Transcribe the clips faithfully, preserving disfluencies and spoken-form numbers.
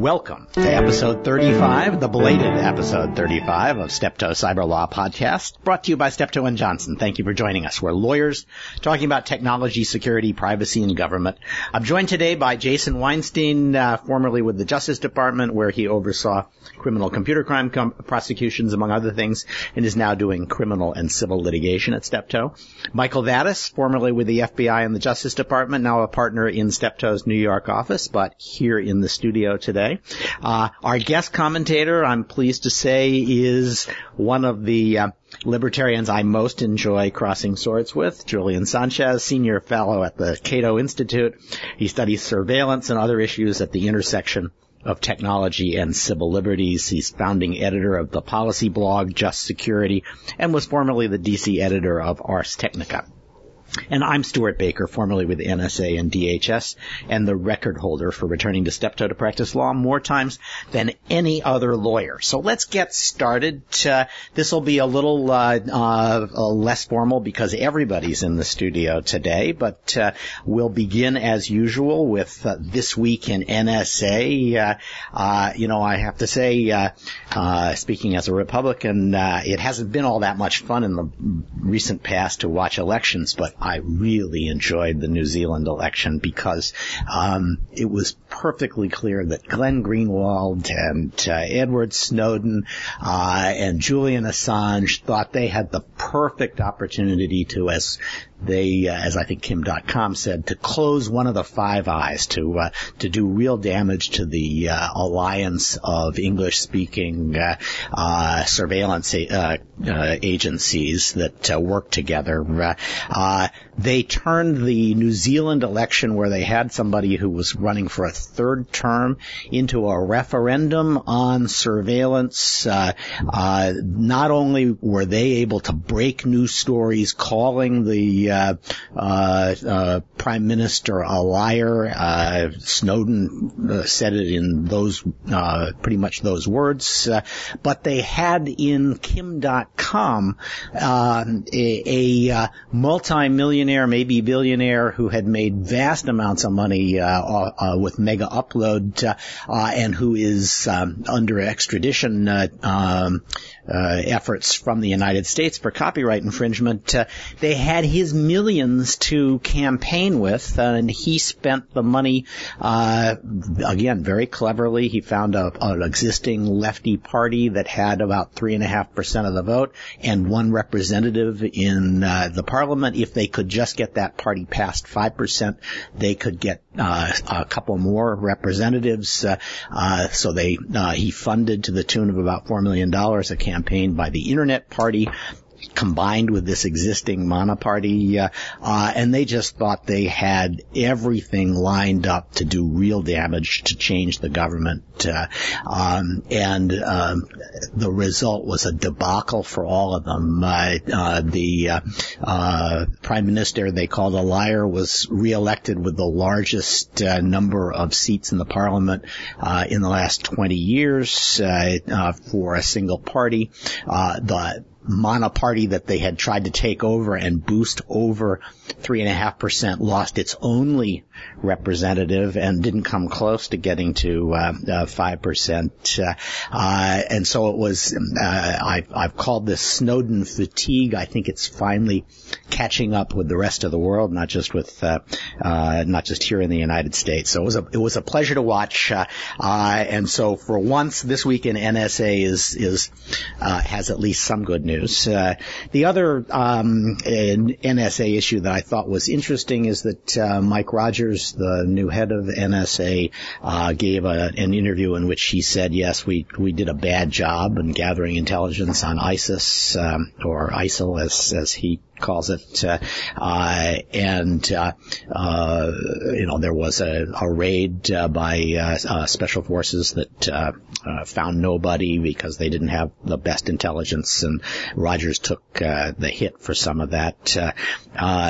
Welcome to episode thirty-five, the belated episode thirty-five of Steptoe Cyber Law Podcast, brought to you by Steptoe and Johnson. Thank you for joining us. We're lawyers talking about technology, security, privacy, and government. I'm joined today by Jason Weinstein, uh, formerly with the Justice Department, where he oversaw criminal computer crime com- prosecutions, among other things, and is now doing criminal and civil litigation at Steptoe. Michael Vatis, formerly with the F B I and the Justice Department, now a partner in Steptoe's New York office, but here in the studio today. Uh, our guest commentator, I'm pleased to say, is one of the uh, libertarians I most enjoy crossing swords with, Julian Sanchez, senior fellow at the Cato Institute. He studies surveillance and other issues at the intersection of technology and civil liberties. He's founding editor of the policy blog Just Security and was formerly the D C editor of Ars Technica. And I'm Stuart Baker, formerly with N S A and D H S, and the record holder for returning to Steptoe to practice law more times than any other lawyer. So let's get started. Uh, this will be a little uh, uh, uh, less formal because everybody's in the studio today, but uh, we'll begin as usual with uh, This Week in N S A. Uh, uh, you know, I have to say, uh, uh, speaking as a Republican, uh, it hasn't been all that much fun in the recent past to watch elections, but I really enjoyed the New Zealand election because um it was perfectly clear that Glenn Greenwald and uh, Edward Snowden uh and Julian Assange thought they had the perfect opportunity to, as they, uh, as I think Kim dot com said, to close one of the five eyes, to uh, to do real damage to the uh, alliance of English-speaking uh, uh, surveillance uh, uh, agencies that uh, work together. Uh, uh, they turned the New Zealand election, where they had somebody who was running for a third term, into a referendum on surveillance. Uh, uh, not only were they able to break news stories calling the Uh, uh, uh, Prime Minister a liar. Uh, Snowden uh, said it in those, uh, pretty much those words. Uh, but they had in Kim dot com uh, a, a uh, multi-millionaire, maybe billionaire, who had made vast amounts of money uh, uh, with Mega Upload uh, uh, and who is um, under extradition uh, um, uh, efforts from the United States for copyright infringement. Uh, they had his millions to campaign with, uh, and he spent the money, uh, again, very cleverly. He found a, an existing lefty party that had about three and a half percent of the vote and one representative in uh, the parliament. If they could just get that party past five percent, they could get uh, a couple more representatives. Uh, uh, so they, uh, he funded to the tune of about four million dollars a campaign by the Internet Party, combined with this existing monoparty, uh, uh, and they just thought they had everything lined up to do real damage, to change the government, uh, um, and um, the result was a debacle for all of them. Uh, uh, the uh, uh, Prime Minister they called a liar was reelected with the largest uh, number of seats in the Parliament uh, in the last twenty years uh, uh, for a single party. Uh, the monoparty that they had tried to take over and boost over three and a half percent lost its only representative and didn't come close to getting to uh, uh, five percent. Uh, uh, and so it was, uh, I've, I've called this Snowden fatigue. I think it's finally catching up with the rest of the world, not just with, uh, uh, not just here in the United States. So it was a, it was a pleasure to watch. Uh, uh, and so for once, This Week in N S A is, is, uh, has at least some good news. Uh, the other um, N S A issue that I thought was interesting is that uh, Mike Rogers, the new head of N S A, uh, gave a, an interview in which he said, yes, we we did a bad job in gathering intelligence on ISIS, um, or ISIL as as he calls it, uh, uh, and, uh, uh, you know, there was a, a raid, uh, by, uh, uh, special forces that, uh, uh, found nobody because they didn't have the best intelligence, and Rogers took, uh, the hit for some of that. Uh, uh,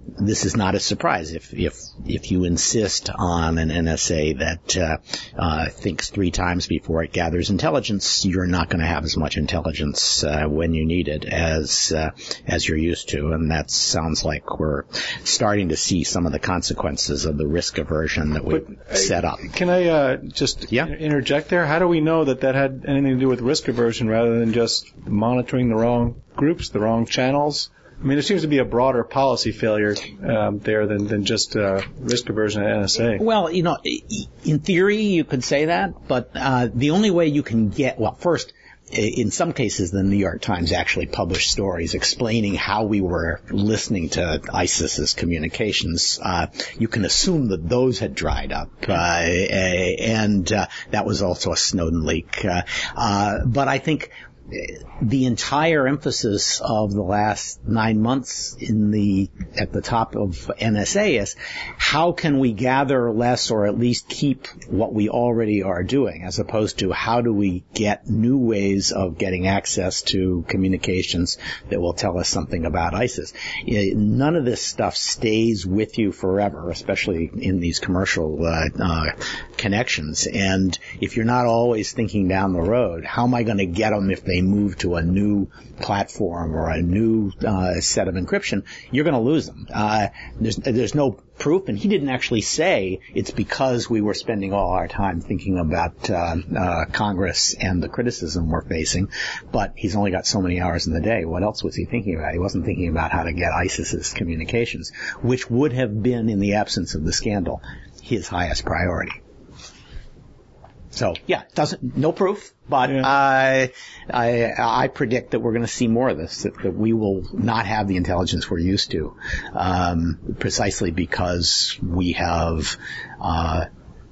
this is not a surprise. If if if you insist on an N S A that uh, uh, thinks three times before it gathers intelligence, you're not going to have as much intelligence uh, when you need it as uh, as you're used to. And that sounds like we're starting to see some of the consequences of the risk aversion that we've but, set up. Can I uh, just yeah? interject there? How do we know that that had anything to do with risk aversion rather than just monitoring the wrong groups, the wrong channels? I mean, there seems to be a broader policy failure um, there than, than just uh, risk aversion at N S A. Well, you know, in theory you could say that, but uh, the only way you can get, well, first, in some cases the New York Times actually published stories explaining how we were listening to ISIS's communications. Uh, you can assume that those had dried up, uh, and uh, that was also a Snowden leak. Uh, uh, but I think the entire emphasis of the last nine months in the at the top of N S A is how can we gather less or at least keep what we already are doing, as opposed to how do we get new ways of getting access to communications that will tell us something about ISIS. None of this stuff stays with you forever, especially in these commercial uh, uh, connections. And if you're not always thinking down the road, how am I going to get them if they move to a new platform or a new uh, set of encryption? You're going to lose them. Uh, there's, there's no proof, and he didn't actually say it's because we were spending all our time thinking about uh, uh, Congress and the criticism we're facing, but he's only got so many hours in the day. What else was he thinking about? He wasn't thinking about how to get ISIS's communications, which would have been, in the absence of the scandal, his highest priority. So, yeah, doesn't, no proof, but yeah. I, I, I predict that we're going to see more of this, that, that we will not have the intelligence we're used to, um, precisely because we have, uh,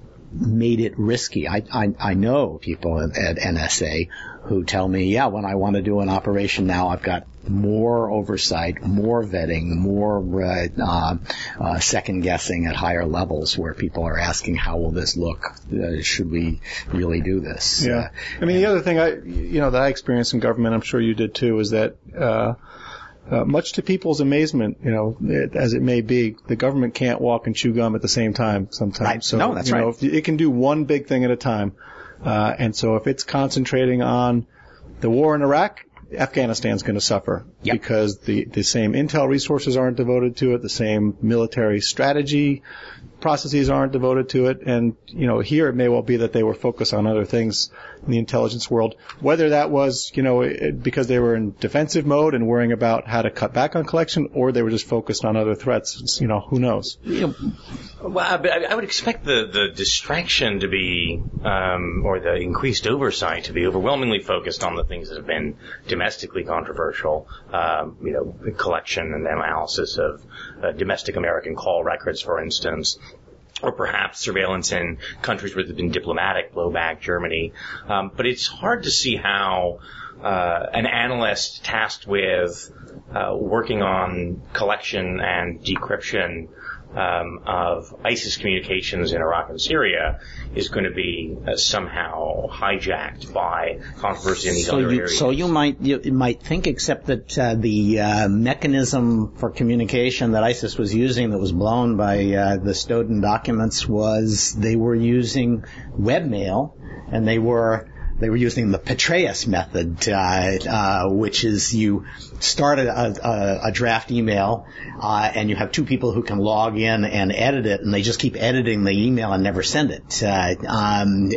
made it risky. I, I, I know people at, at N S A who tell me, yeah, when I want to do an operation now, I've got more oversight, more vetting, more uh, uh, uh, second guessing at higher levels, where people are asking, how will this look? Uh, should we really do this? Yeah. Uh, I mean, the other thing I, you know, that I experienced in government, I'm sure you did too, is that, uh, Uh, much to people's amazement, you know, it, as it may be, the government can't walk and chew gum at the same time sometimes. Right. So, no, that's you right. know, if it can do one big thing at a time. Uh, and so if it's concentrating on the war in Iraq, Afghanistan's going to suffer yep. because the, the same intel resources aren't devoted to it, the same military strategy processes aren't devoted to it, and, you know, here it may well be that they were focused on other things in the intelligence world, whether that was, you know, it, because they were in defensive mode and worrying about how to cut back on collection, or they were just focused on other threats. It's, you know, who knows? You know, well, I, I would expect the, the distraction to be, um, or the increased oversight to be overwhelmingly focused on the things that have been domestically controversial, um, you know, collection and analysis of uh, domestic American call records, for instance, or perhaps surveillance in countries where there's been diplomatic blowback, Germany. Um, but it's hard to see how uh, an analyst tasked with uh, working on collection and decryption um, of ISIS communications in Iraq and Syria is going to be uh, somehow hijacked by controversy in these so other you, areas. So you might you might think, except that uh, the uh, mechanism for communication that ISIS was using that was blown by uh, the Snowden documents was they were using webmail, and they were they were using the Petraeus method, uh, uh, which is you start a, a, a draft email, uh, and you have two people who can log in and edit it, and they just keep editing the email and never send it. Uh, um,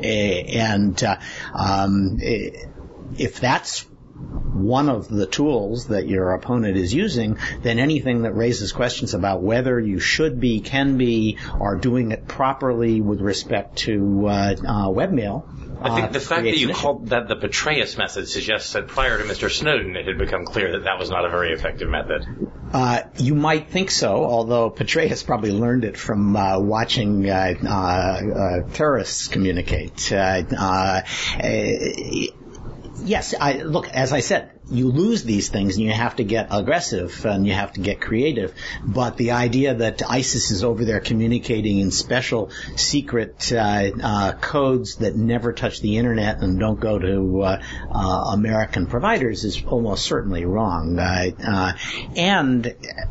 and uh, um, if that's one of the tools that your opponent is using, then anything that raises questions about whether you should be, can be, or doing it properly with respect to uh, uh, webmail. I think the uh, fact that you called that the Petraeus method suggests that prior to Mister Snowden, it had become clear that that was not a very effective method. Uh, you might think so, although Petraeus probably learned it from uh, watching uh, uh, uh, terrorists communicate. Uh, uh, yes, I, look, as I said, you lose these things and you have to get aggressive and you have to get creative. But the idea that ISIS is over there communicating in special secret uh, uh, codes that never touch the internet and don't go to uh, uh, American providers is almost certainly wrong. Uh, uh, and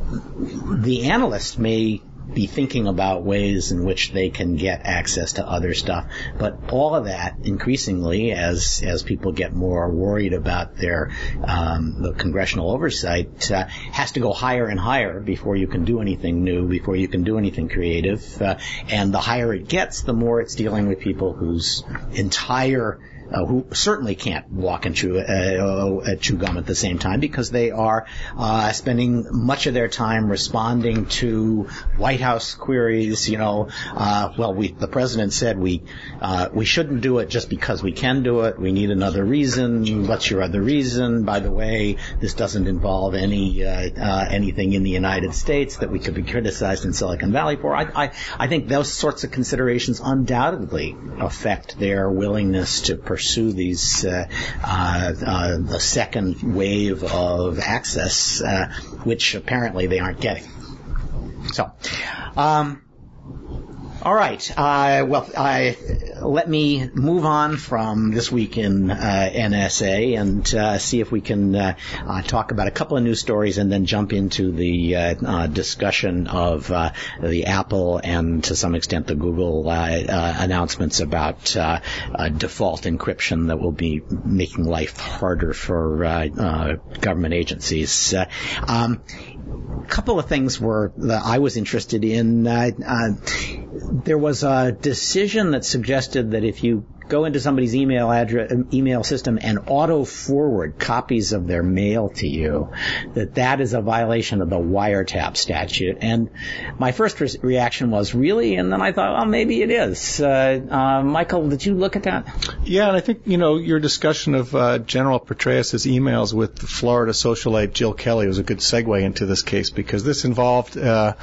the analysts may be thinking about ways in which they can get access to other stuff. But all of that, increasingly, as as people get more worried about their um, the congressional oversight, uh, has to go higher and higher before you can do anything new, before you can do anything creative. Uh, and the higher it gets, the more it's dealing with people whose entire Uh, who certainly can't walk and chew, uh, chew gum at the same time, because they are uh, spending much of their time responding to White House queries. You know, uh, well, we, the president said we uh, we shouldn't do it just because we can do it. We need another reason. What's your other reason? By the way, this doesn't involve any uh, uh, anything in the United States that we could be criticized in Silicon Valley for. I, I, I think those sorts of considerations undoubtedly affect their willingness to pursue pursue these uh, uh, uh, the second wave of access, uh, which apparently they aren't getting. So, um, all right. Uh, well, I, let me move on from this week in uh, N S A and uh, see if we can uh, uh, talk about a couple of news stories and then jump into the uh, uh, discussion of uh, the Apple and to some extent the Google uh, uh, announcements about uh, uh, default encryption that will be making life harder for uh, uh, government agencies. Uh, um, a couple of things were that I was interested in. Uh, uh, there was a decision that suggested that if you go into somebody's email address, email system and auto forward copies of their mail to you, that that is a violation of the wiretap statute. And my first re- reaction was, really? And then I thought, well, maybe it is. Uh, uh, Michael, did you look at that? Yeah, and I think, you know, your discussion of uh, General Petraeus' emails with the Florida socialite Jill Kelly was a good segue into this case, because this involved uh,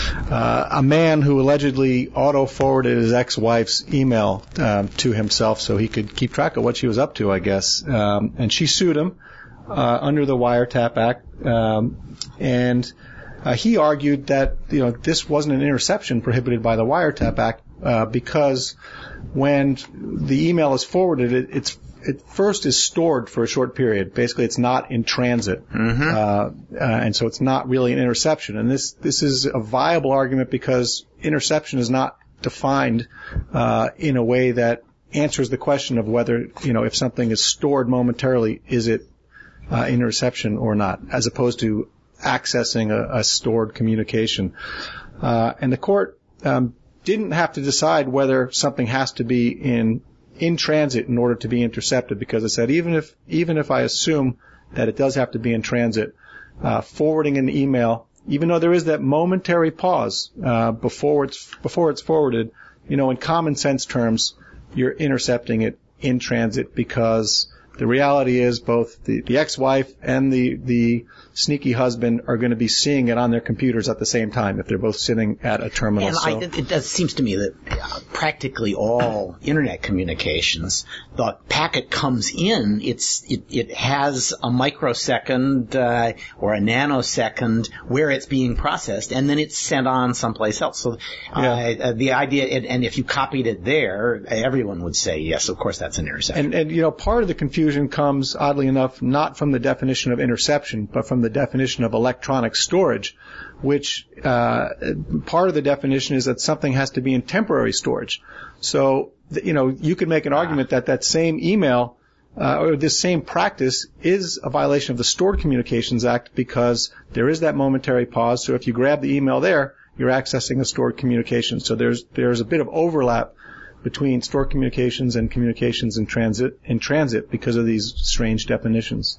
uh, a man who allegedly auto forwarded his ex-wife's email um, to himself so he could keep track of what she was up to, I guess. Um, and she sued him uh, under the Wiretap Act. Um, and uh, he argued that, you know, this wasn't an interception prohibited by the Wiretap Act uh, because when the email is forwarded, it, it's it first is stored for a short period. Basically, it's not in transit. Mm-hmm. Uh, uh, and so it's not really an interception. And this, this is a viable argument because interception is not defined uh, in a way that answers the question of whether, you know, if something is stored momentarily, is it uh, interception or not, as opposed to accessing a, a stored communication. Uh, and the court um, didn't have to decide whether something has to be in in transit in order to be intercepted, because it said even if even if I assume that it does have to be in transit, uh, forwarding an email, even though there is that momentary pause uh, before it's before it's forwarded, you know, in common sense terms, you're intercepting it in transit, because the reality is both the, the ex-wife and the, the sneaky husband are going to be seeing it on their computers at the same time if they're both sitting at a terminal. And so. I, it does seems to me that uh, practically all internet communications, the packet comes in, it's it, it has a microsecond uh, or a nanosecond where it's being processed, and then it's sent on someplace else. So uh, yeah. uh, the idea, and, and if you copied it there, everyone would say, yes, of course, that's an interception. And, and you know, part of the confusion comes, oddly enough, not from the definition of interception, but from the definition of electronic storage, which uh, part of the definition is that something has to be in temporary storage. So, you know, you could make an argument that that same email uh, or this same practice is a violation of the Stored Communications Act, because there is that momentary pause. So if you grab the email there, you're accessing a stored communication. So there's there's a bit of overlap between stored communications and communications in transit in transit because of these strange definitions.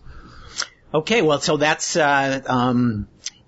Okay, well, so that's uh, um,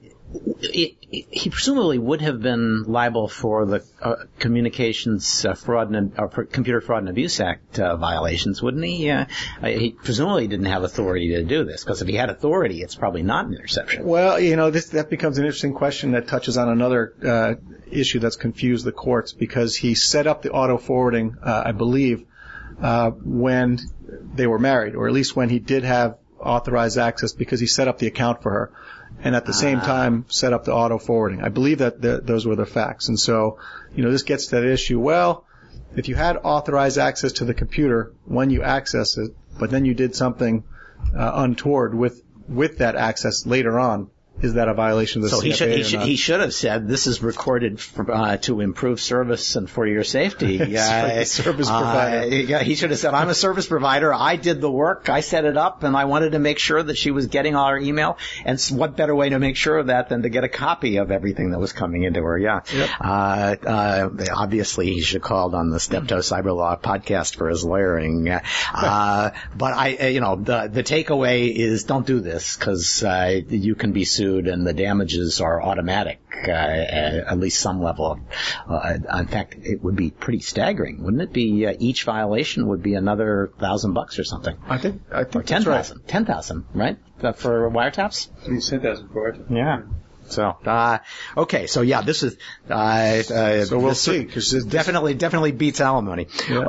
it, it, he presumably would have been liable for the uh, Communications uh, Fraud and uh, Computer Fraud and Abuse Act uh, violations, wouldn't he? Uh, he presumably didn't have authority to do this, because if he had authority, it's probably not an interception. Well, you know, this that becomes an interesting question that touches on another uh, issue that's confused the courts, because he set up the auto forwarding, uh, I believe, uh, when they were married, or at least when he did have authorized access because he set up the account for her, and at the same time set up the auto forwarding. I believe that the, those were the facts. And so, you know, this gets to that issue. Well, if you had authorized access to the computer when you access it, but then you did something uh, untoward with with that access later on, is that a violation of the so C F A? So he should, he or should, not? he should have said, this is recorded for, uh, to improve service and for your safety. Uh, service provider. Uh, yeah, he should have said, I'm a service provider. I did the work. I set it up, and I wanted to make sure that she was getting all her email. And what better way to make sure of that than to get a copy of everything that was coming into her? Yeah. Yep. Uh, uh, obviously, he should have called on the Steptoe Cyber Law podcast for his lawyering. Uh, but I, uh, you know, the, the takeaway is don't do this, because uh, you can be sued, and the damage are automatic, uh, at least some level. Uh, in fact, it would be pretty staggering, wouldn't it be? Uh, each violation would be another thousand bucks or something. I think, I think or ten thousand. Right. Ten thousand, right? Uh, for wiretaps? It's ten thousand for it. Yeah. So, uh, okay, so yeah, this is, uh, uh so we'll this see, because this definitely, definitely beats alimony.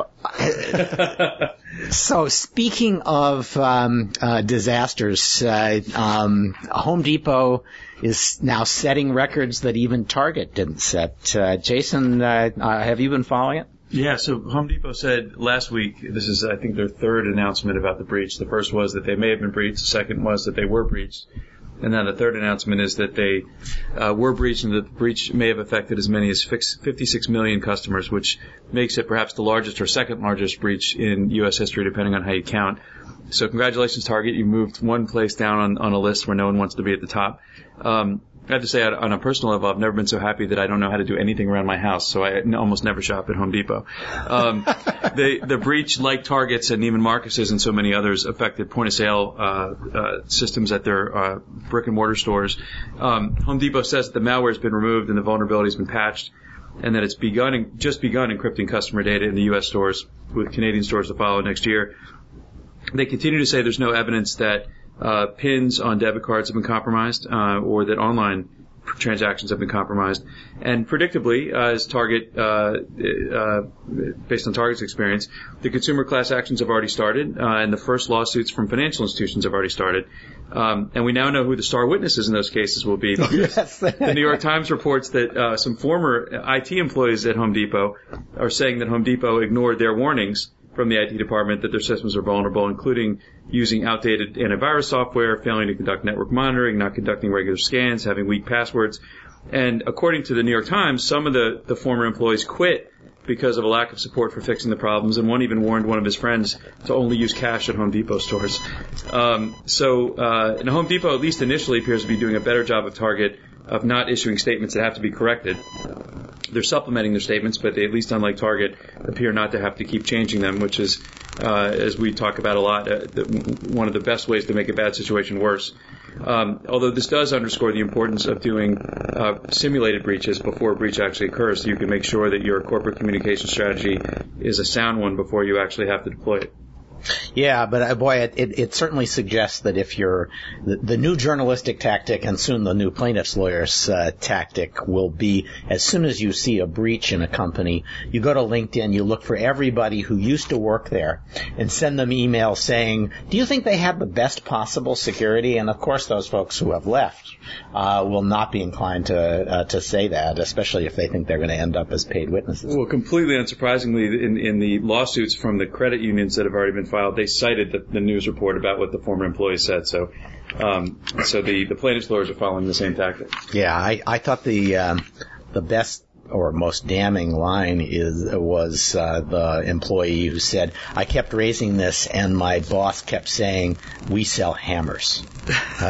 Yeah. So speaking of, um, uh, disasters, uh, um, Home Depot is now setting records that even Target didn't set. Uh, Jason, uh, uh, have you been following it? Yeah, so Home Depot said last week, this is, I think, their third announcement about the breach. The first was that they may have been breached. The second was that they were breached. And now the third announcement is that they uh, were breached, and that the breach may have affected as many as fifty-six million customers, which makes it perhaps the largest or second largest breach in U S history, depending on how you count. So congratulations, Target. You moved one place down on, on a list where no one wants to be at the top. Um, I have to say, on a personal level, I've never been so happy that I don't know how to do anything around my house, so I almost never shop at Home Depot. Um, the, the breach, like Target's and Neiman Marcus's and so many others, affected point-of-sale uh, uh, systems at their uh, brick-and-mortar stores. Um, Home Depot says that the malware has been removed and the vulnerability has been patched, and that it's begun, just begun encrypting customer data in the U S stores, with Canadian stores to follow next year. They continue to say there's no evidence that Uh, pins on debit cards have been compromised, uh, or that online transactions have been compromised. And predictably, uh, as Target, uh, uh, based on Target's experience, the consumer class actions have already started, uh, and the first lawsuits from financial institutions have already started. Um, and we now know who the star witnesses in those cases will be. Yes. The New York Times reports that uh, some former I T employees at Home Depot are saying that Home Depot ignored their warnings from the I T department that their systems are vulnerable, including using outdated antivirus software, failing to conduct network monitoring, not conducting regular scans, having weak passwords. And according to the New York Times, some of the, the former employees quit because of a lack of support for fixing the problems, and one even warned one of his friends to only use cash at Home Depot stores. Um, so uh, and Home Depot, at least initially, appears to be doing a better job of Target of not issuing statements that have to be corrected. They're supplementing their statements, but they, at least unlike Target, appear not to have to keep changing them, which is, uh, as we talk about a lot, uh, the, one of the best ways to make a bad situation worse. Um, although this does underscore the importance of doing uh, simulated breaches before a breach actually occurs, so you can make sure that your corporate communication strategy is a sound one before you actually have to deploy it. Yeah, but uh, boy, it, it, it certainly suggests that if you're the, the new journalistic tactic, and soon the new plaintiff's lawyer's uh, tactic will be, as soon as you see a breach in a company, you go to LinkedIn, you look for everybody who used to work there, and send them emails saying, do you think they had the best possible security? And of course, those folks who have left uh, will not be inclined to uh, to say that, especially if they think they're going to end up as paid witnesses. Well, completely unsurprisingly, in, in the lawsuits from the credit unions that have already been filed, they cited the, the news report about what the former employees said. So, um, so the, the plaintiff's lawyers are following the same tactic. Yeah, I, I thought the um, the best or most damning line is was uh, the employee who said, "I kept raising this, and my boss kept saying, we sell hammers." uh,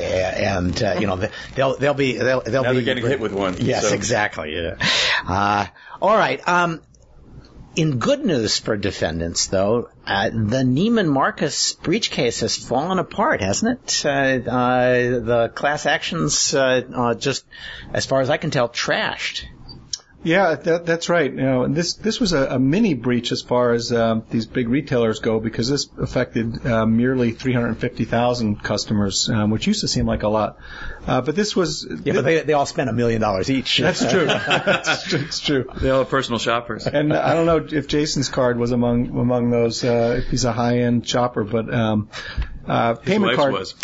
and uh, you know, they'll they'll be they'll they'll now be they're getting hit with one. Yes, so. exactly. Yeah. Uh, all right. Um, In good news for defendants, though, uh, the Neiman Marcus breach case has fallen apart, hasn't it? Uh, uh, the class actions, uh, uh, just, as far as I can tell, trashed. Yeah, that, that's right. You know, and this this was a, a mini breach as far as um, these big retailers go, because this affected uh, merely three hundred fifty thousand customers, um, which used to seem like a lot. Uh, but this was yeah, but they they all spent a million dollars each. That's true. That's true. It's true. They all have personal shoppers. And I don't know if Jason's card was among among those. Uh, if he's a high end shopper, but um, uh, payment card was.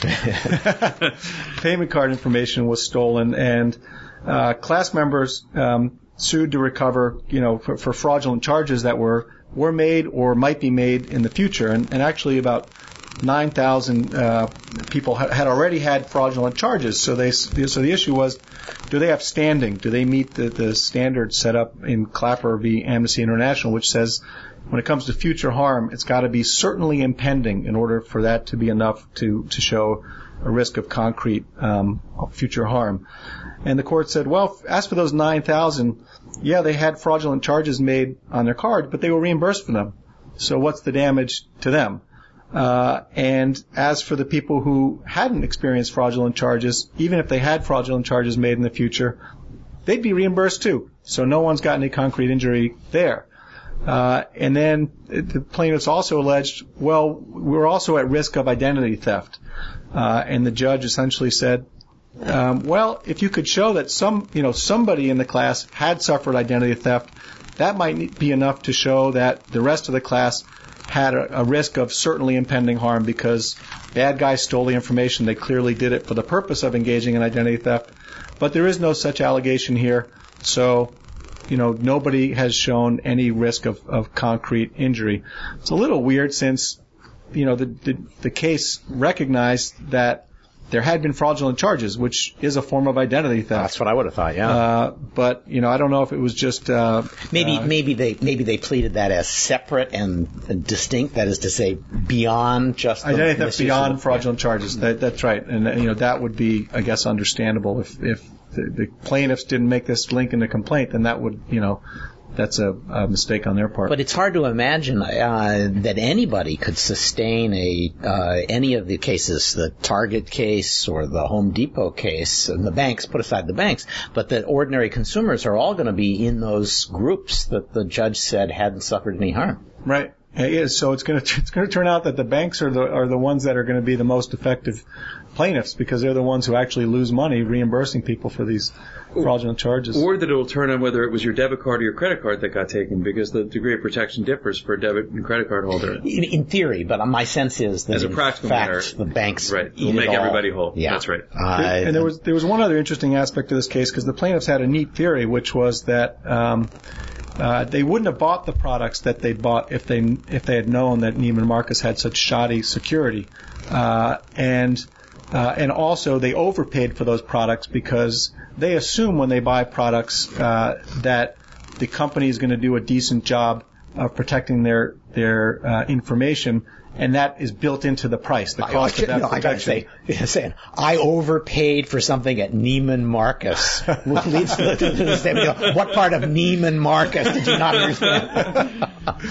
payment card information was stolen, and uh, class members. Um, sued to recover, you know, for, for fraudulent charges that were were made or might be made in the future. And, and actually about nine thousand uh, people ha- had already had fraudulent charges. So they so the issue was, do they have standing? Do they meet the, the standards set up in Clapper v. Amnesty International, which says when it comes to future harm, it's got to be certainly impending in order for that to be enough to, to show a risk of concrete um, future harm. And the court said, well, as for those nine thousand, yeah, they had fraudulent charges made on their card, but they were reimbursed for them. So what's the damage to them? Uh, and as for the people who hadn't experienced fraudulent charges, even if they had fraudulent charges made in the future, they'd be reimbursed too. So no one's got any concrete injury there. Uh, and then the plaintiffs also alleged, well, we're also at risk of identity theft. Uh, and the judge essentially said, Um, well, if you could show that some, you know, somebody in the class had suffered identity theft, that might be enough to show that the rest of the class had a, a risk of certainly impending harm because bad guys stole the information. They clearly did it for the purpose of engaging in identity theft. But there is no such allegation here. So, you know, nobody has shown any risk of, of concrete injury. It's a little weird since, you know, the, the, the case recognized that there had been fraudulent charges, which is a form of identity theft. That's what I would have thought, yeah. Uh, but, you know, I don't know if it was just... Uh, maybe uh, maybe they maybe they pleaded that as separate and distinct, that is to say, beyond just... the identity theft beyond of, fraudulent yeah. charges. That, that's right. And, you know, that would be, I guess, understandable. If, if the, the plaintiffs didn't make this link in the complaint, then that would, you know... That's a, a mistake on their part. But it's hard to imagine uh, that anybody could sustain a uh, any of the cases, the Target case or the Home Depot case, and the banks, put aside the banks, but that ordinary consumers are all going to be in those groups that the judge said hadn't suffered any harm. Right. It is. So it's going to it's going to turn out that the banks are the are the ones that are going to be the most effective plaintiffs because they're the ones who actually lose money reimbursing people for these fraudulent charges. Or that it will turn on whether it was your debit card or your credit card that got taken, because the degree of protection differs for a debit and credit card holder. In, in theory, but my sense is that as a in practical fact, matter, the banks right, will make everybody whole. Yeah, that's right. Uh, and there was there was one other interesting aspect of this case because the plaintiffs had a neat theory, which was that um, uh, they wouldn't have bought the products that they bought if they if they had known that Neiman Marcus had such shoddy security, uh, and uh, and also they overpaid for those products because they assume when they buy products uh, that the company is going to do a decent job of protecting their their uh, information, and that is built into the price, the cost I, I, of that no, protection. I gotta say, saying I overpaid for something at Neiman Marcus leads to the, to the statement, what part of Neiman Marcus did you not understand?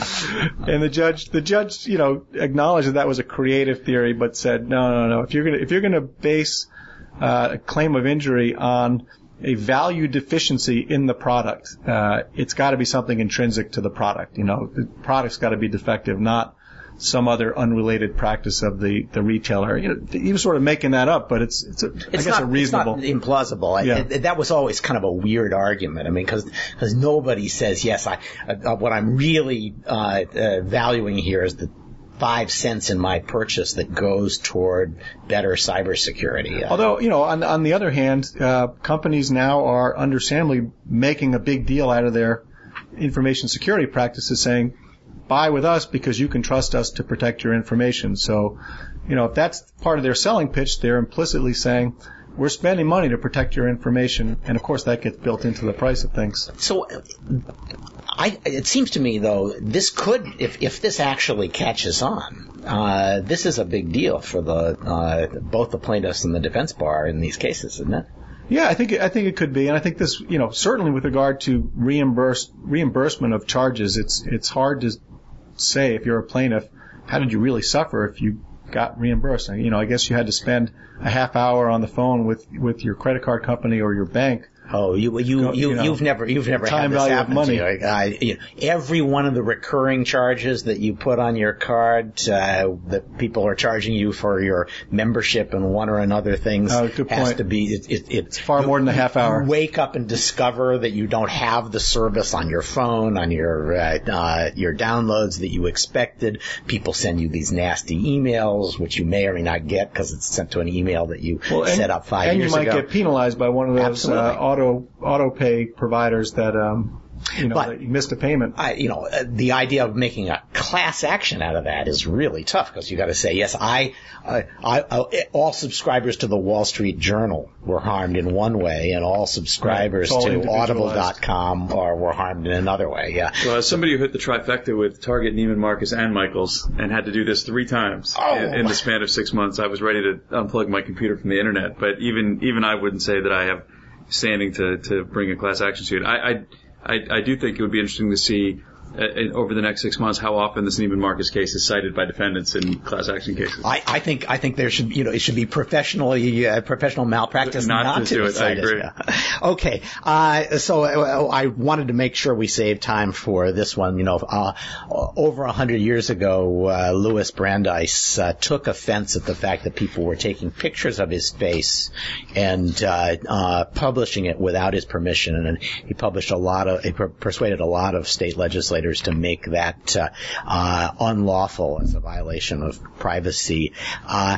And the judge, the judge, you know, acknowledged that that was a creative theory, but said, no, no, no. If you're gonna if you're gonna base uh, a claim of injury on a value deficiency in the product, uh, it's got to be something intrinsic to the product. You know, the product's got to be defective, not some other unrelated practice of the, the retailer. You know, he was sort of making that up, but it's, it's, a, it's I guess, not, a reasonable. It's not implausible. Yeah. It, it, that was always kind of a weird argument. I mean, because because nobody says yes. I uh, what I'm really uh, uh, valuing here is the five cents in my purchase that goes toward better cybersecurity. Uh, Although, you know, on, on the other hand, uh, companies now are understandably making a big deal out of their information security practices, saying, buy with us because you can trust us to protect your information. So, you know, if that's part of their selling pitch, they're implicitly saying, we're spending money to protect your information, and of course that gets built into the price of things. So, I, it seems to me, though, this could, if, if this actually catches on, uh, this is a big deal for the uh, both the plaintiffs and the defense bar in these cases, isn't it? Yeah, I think it, I think it could be, and I think this, you know, certainly with regard to reimburse reimbursement of charges, it's it's hard to say if you're a plaintiff, how did you really suffer if you got reimbursed? You know, I guess you had to spend a half hour on the phone with with your credit card company or your bank Oh, you you Go, you, you know, you've never you've never time had this value of happen money. to you. Uh, you know, every one of the recurring charges that you put on your card, uh, that people are charging you for your membership in one or another things, Oh, good has point. to be it, it, It's far more than a half hour. You wake up and discover that you don't have the service on your phone, on your uh, uh, your downloads that you expected. People send you these nasty emails, which you may or may not get because it's sent to an email that you Well, and, set up five and years you might ago. get penalized by one of those Absolutely. uh, auto auto pay providers that um you know But- that you missed a payment. I, you know, uh, the idea of making a class action out of that is really tough because you got to say, yes, I, uh, I, I, all subscribers to the Wall Street Journal were harmed in one way, and all subscribers Right. It's all to individualized. Audible dot com are were harmed in another way. Yeah. Well, as somebody who hit the trifecta with Target, Neiman Marcus, and Michaels, and had to do this three times Oh. in, in the span of six months, I was ready to unplug my computer from the internet. But even even I wouldn't say that I have standing to to bring a class action suit. I I I, I do think it would be interesting to see uh, over the next six months how often this Neiman Marcus case is cited by defendants in class action cases. I, I think I think there should you know it should be professionally uh, professional malpractice Not not, to do it. I cite agree. Yeah. Okay, uh, so uh, I wanted to make sure we saved time for this one. You know, uh, over a hundred years ago, uh, Louis Brandeis uh, took offense at the fact that people were taking pictures of his face and uh, uh, publishing it without his permission, and he published a lot of he per- persuaded a lot of state legislators to make that uh, uh, unlawful as a violation of privacy. Uh,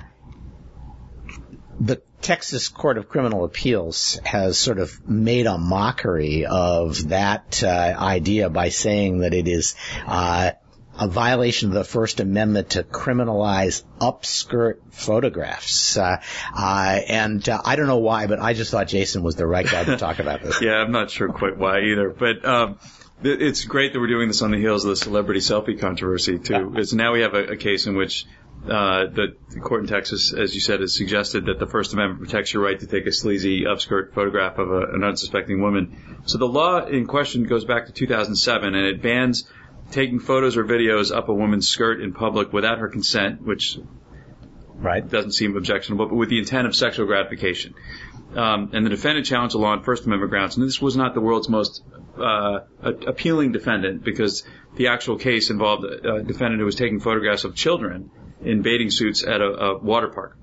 the Texas Court of Criminal Appeals has sort of made a mockery of that uh, idea by saying that it is uh, a violation of the First Amendment to criminalize upskirt photographs. Uh, uh, and uh, I don't know why, but I just thought Jason was the right guy to talk about this. Yeah, I'm not sure quite why either, but um, it- it's great that we're doing this on the heels of the celebrity selfie controversy too. Because now we have a, a case in which uh, the, the court in Texas, as you said, has suggested that the First Amendment protects your right to take a sleazy upskirt photograph of a, an unsuspecting woman. So the law in question goes back to two thousand seven, and it bans taking photos or videos up a woman's skirt in public without her consent, which Right. doesn't seem objectionable, but with the intent of sexual gratification. Um, and the defendant challenged the law on First Amendment grounds. And this was not the world's most uh, appealing defendant, because the actual case involved a defendant who was taking photographs of children in bathing suits at a, a water park.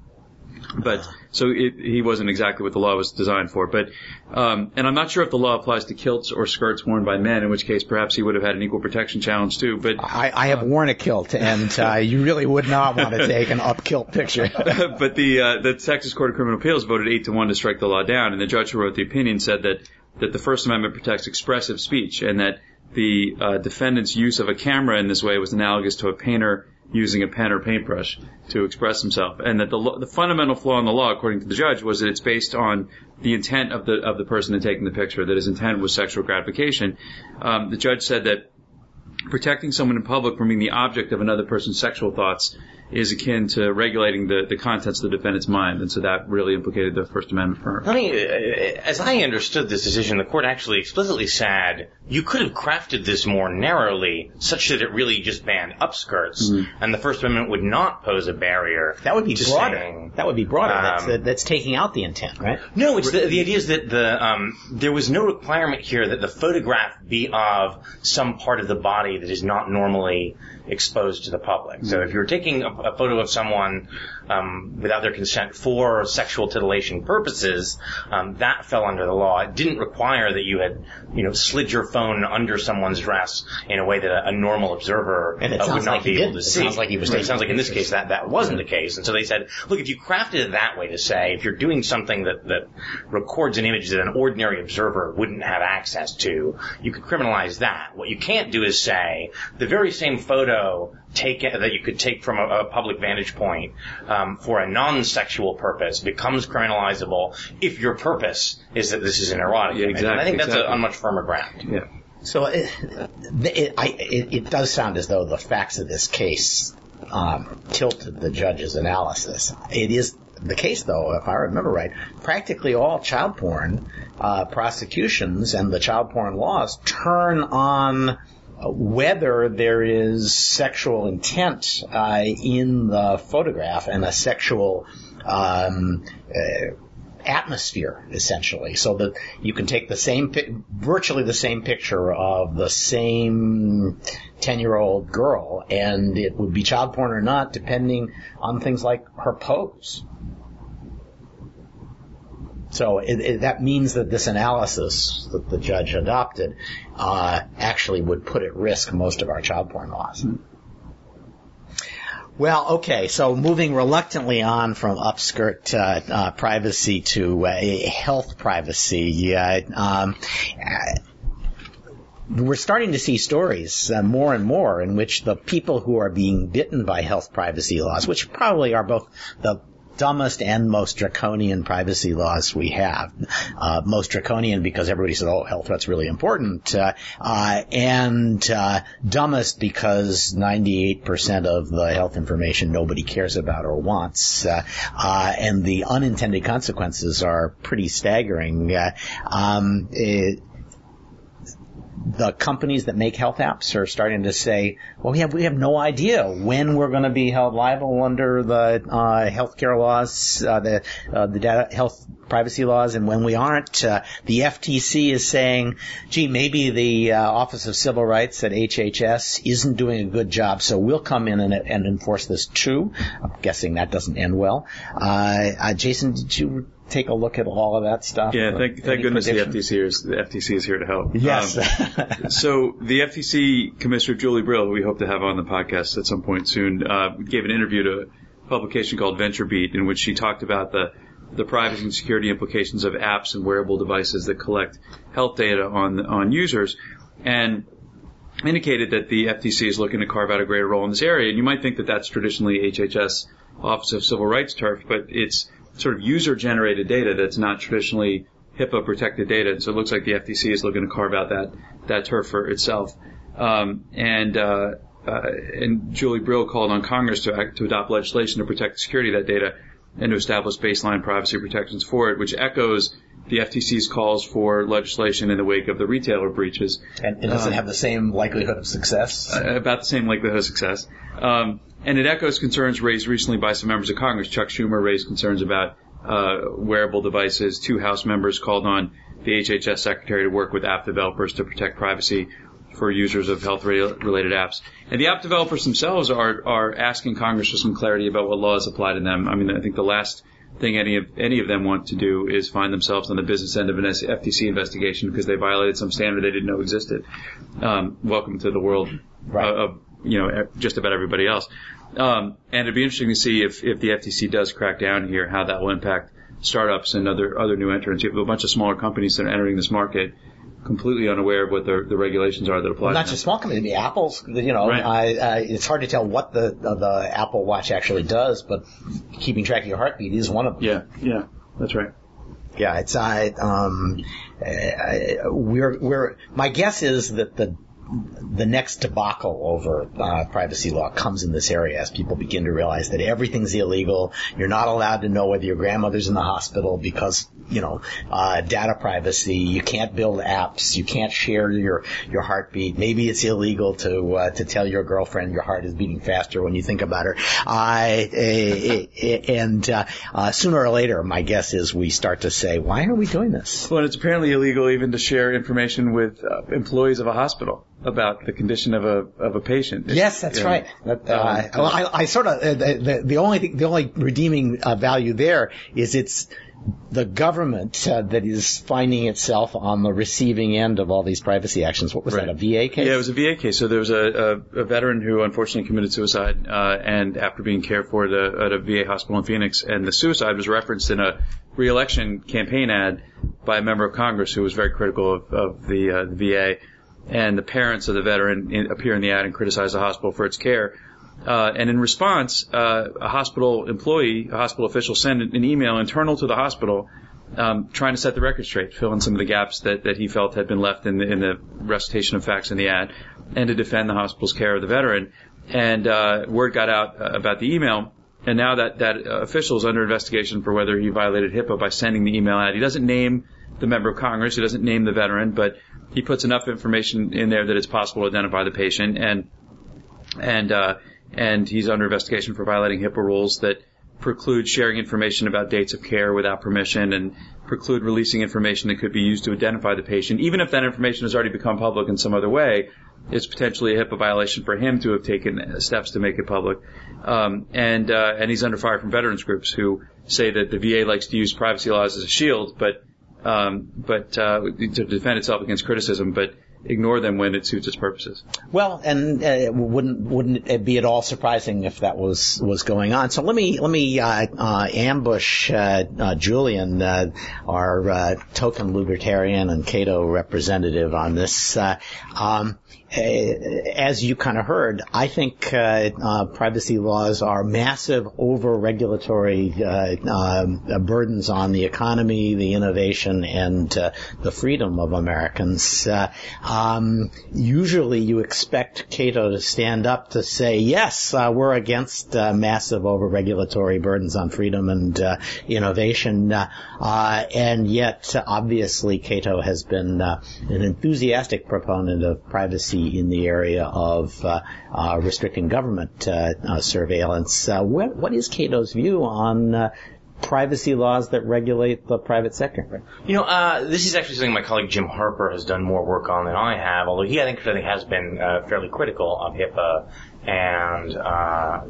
But so it, he wasn't exactly what the law was designed for. But um, and I'm not sure if the law applies to kilts or skirts worn by men, in which case perhaps he would have had an equal protection challenge too. But I, I have worn a kilt, and uh, you really would not want to take an up kilt picture. but the uh, the Texas Court of Criminal Appeals voted eight to one to strike the law down, and the judge who wrote the opinion said that that the First Amendment protects expressive speech, and that the uh, defendant's use of a camera in this way was analogous to a painter using a pen or paintbrush to express himself, and that the lo- the fundamental flaw in the law, according to the judge, was that it's based on the intent of the of the person in taking the picture, that his intent was sexual gratification. Um, the judge said that protecting someone in public from being the object of another person's sexual thoughts is akin to regulating the, the contents of the defendant's mind, and so that really implicated the First Amendment for her. I mean, as I understood this decision, the court actually explicitly said you could have crafted this more narrowly, such that it really just banned upskirts, mm-hmm. and the First Amendment would not pose a barrier. That would be to broader. saying, that would be broader. Um, that's, uh, that's taking out the intent, right? No, it's the, the idea is that the um, there was no requirement here that the photograph be of some part of the body that is not normally exposed to the public. So if you're taking a, a photo of someone um, without their consent for sexual titillation purposes, um, that fell under the law. It didn't require that you had, you know, slid your phone under someone's dress in a way that a, a normal observer and it uh, sounds would not like be he able did. to It see. Sounds like he was It sounds like in this case that that wasn't the case. And so they said, look, if you crafted it that way to say, if you're doing something that, that records an image that an ordinary observer wouldn't have access to, you could criminalize that. What you can't do is say the very same photo take that you could take from a, a public vantage point um, for a non-sexual purpose becomes criminalizable if your purpose is that this is an erotic yeah, image. exactly, And I think that's exactly. a, on much firmer ground. Yeah. So it, it, I, it, it does sound as though the facts of this case um, tilted the judge's analysis. It is the case, though, if I remember right, practically all child porn uh, prosecutions and the child porn laws turn on whether there is sexual intent uh, in the photograph and a sexual um, uh, atmosphere, essentially, so that you can take the same, virtually the same picture of the same ten-year-old girl, and it would be child porn or not, depending on things like her pose. So it, it, that means that this analysis that the judge adopted uh, actually would put at risk most of our child porn laws. Mm-hmm. Well, okay, so moving reluctantly on from upskirt uh, uh, privacy to uh, health privacy, uh, um, uh, we're starting to see stories uh, more and more in which the people who are being bitten by health privacy laws, which probably are both the dumbest and most draconian privacy laws we have. Uh, most draconian because everybody says, oh, health, that's really important. Uh, uh, and uh, dumbest because ninety-eight percent of the health information nobody cares about or wants. Uh, uh, and the unintended consequences are pretty staggering. Uh, um, it, The companies that make health apps are starting to say, well, we have we have no idea when we're going to be held liable under the uh, healthcare laws, uh, the uh, the data health privacy laws, and when we aren't. Uh, the F T C is saying, gee, maybe the uh, Office of Civil Rights at H H S isn't doing a good job, so we'll come in and, and enforce this too. I'm guessing that doesn't end well. Uh, uh, Jason, did you take a look at all of that stuff? Yeah, thank, thank goodness the F T C is the F T C is here to help. Yes. Um, so the F T C Commissioner Julie Brill, who we hope to have on the podcast at some point soon, uh, gave an interview to a publication called VentureBeat, in which she talked about the the privacy and security implications of apps and wearable devices that collect health data on on users, and indicated that the F T C is looking to carve out a greater role in this area. And you might think that that's traditionally H H S, Office of Civil Rights turf, but it's sort of user-generated data that's not traditionally HIPAA-protected data. And so it looks like the F T C is looking to carve out that, that turf for itself. Um, and, uh, uh, and Julie Brill called on Congress to act, to adopt legislation to protect the security of that data and to establish baseline privacy protections for it, which echoes the F T C's calls for legislation in the wake of the retailer breaches. And, and does um, it have the same likelihood of success? Uh, about the same likelihood of success. Um, and it echoes concerns raised recently by some members of Congress. Chuck Schumer raised concerns about uh, wearable devices. Two House members called on the H H S Secretary to work with app developers to protect privacy for users of health-related apps. And the app developers themselves are are asking Congress for some clarity about what laws apply to them. I mean, I think the last thing any of any of them want to do is find themselves on the business end of an F T C investigation because they violated some standard they didn't know existed. Um, welcome to the world right. of, you know, just about everybody else. Um, and it'd be interesting to see if, if the F T C does crack down here, how that will impact startups and other other new entrants. You have a bunch of smaller companies that are entering this market completely unaware of what the, the regulations are that apply. Well, not to just small companies, the Apple's, you know, right. I, I, it's hard to tell what the the Apple Watch actually does, but keeping track of your heartbeat is one of them. Yeah, yeah, that's right. Yeah, it's I um, uh, we're we're my guess is that the the next debacle over uh, privacy law comes in this area as people begin to realize that everything's illegal. You're not allowed to know whether your grandmother's in the hospital because, you know, uh, data privacy. You can't build apps. You can't share your, your heartbeat. Maybe it's illegal to, uh, to tell your girlfriend your heart is beating faster when you think about her. Uh, and, uh, uh, sooner or later, my guess is we start to say, why are we doing this? Well, it's apparently illegal even to share information with uh, employees of a hospital about the condition of a of a patient. Yes, that's right. That, uh, um, I, I sort of uh, the, the only thing, the only redeeming uh, value there is it's the government uh, that is finding itself on the receiving end of all these privacy actions. What was right. that? A V A case? Yeah, it was a V A case. So there was a, a, a veteran who unfortunately committed suicide, uh, and after being cared for at a, at a V A hospital in Phoenix, and the suicide was referenced in a re-election campaign ad by a member of Congress who was very critical of, of the, uh, the V A. And the parents of the veteran in, appear in the ad and criticize the hospital for its care. Uh, and in response, uh, a hospital employee, a hospital official, sent an email internal to the hospital um, trying to set the record straight, fill in some of the gaps that, that he felt had been left in the, in the recitation of facts in the ad, and to defend the hospital's care of the veteran. And uh, word got out uh, about the email, and now that, that uh, official is under investigation for whether he violated HIPAA by sending the email ad. He doesn't name the member of Congress, he doesn't name the veteran, but he puts enough information in there that it's possible to identify the patient, and and uh, and he's under investigation for violating HIPAA rules that preclude sharing information about dates of care without permission and preclude releasing information that could be used to identify the patient. Even if that information has already become public in some other way, it's potentially a HIPAA violation for him to have taken steps to make it public. Um, and, uh, and he's under fire from veterans groups who say that the V A likes to use privacy laws as a shield, but, um, but, uh, to defend itself against criticism, but ignore them when it suits its purposes. Well, and uh, wouldn't wouldn't it be at all surprising if that was was going on? So let me let me uh, uh, ambush uh, uh, Julian, uh, our uh, token libertarian and Cato representative, on this. Uh, um, as you kind of heard, I think uh, uh, privacy laws are massive over-regulatory uh, uh, burdens on the economy, the innovation, and uh, the freedom of Americans. Uh, um, usually you expect Cato to stand up to say, yes, uh, we're against uh, massive over-regulatory burdens on freedom and uh, innovation, uh, uh, and yet, obviously, Cato has been uh, an enthusiastic proponent of privacy in the area of uh, uh, restricting government uh, uh, surveillance. Uh, what, what is Cato's view on uh, privacy laws that regulate the private sector? You know, uh, this is actually something my colleague Jim Harper has done more work on than I have, although he, I think, I think has been uh, fairly critical of HIPAA and uh,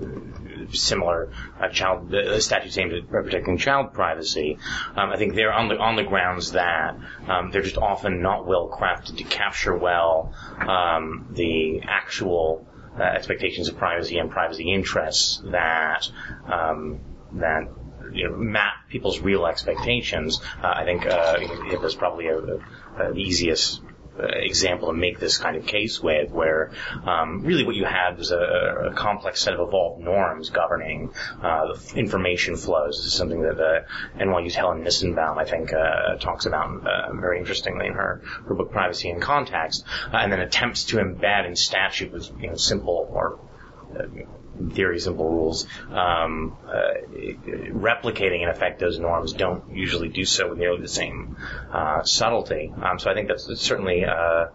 similar uh, child uh, statutes aimed at protecting child privacy. Um, I think they're on the on the grounds that um, they're just often not well crafted to capture well um, the actual uh, expectations of privacy and privacy interests that um, that you know map people's real expectations. Uh, I think uh, HIPAA is probably a, a, the easiest example to make this kind of case with, where um, really what you had was a, a complex set of evolved norms governing uh, the information flows. This is something that uh, N Y U's Helen Nissenbaum, I think, uh, talks about uh, very interestingly in her, her book Privacy in Context, uh, and then attempts to embed in statute with you know, simple or uh, in theory, simple rules, um, uh, replicating, in effect, those norms don't usually do so with nearly the same uh, subtlety. Um, so I think that's, that's certainly uh, a,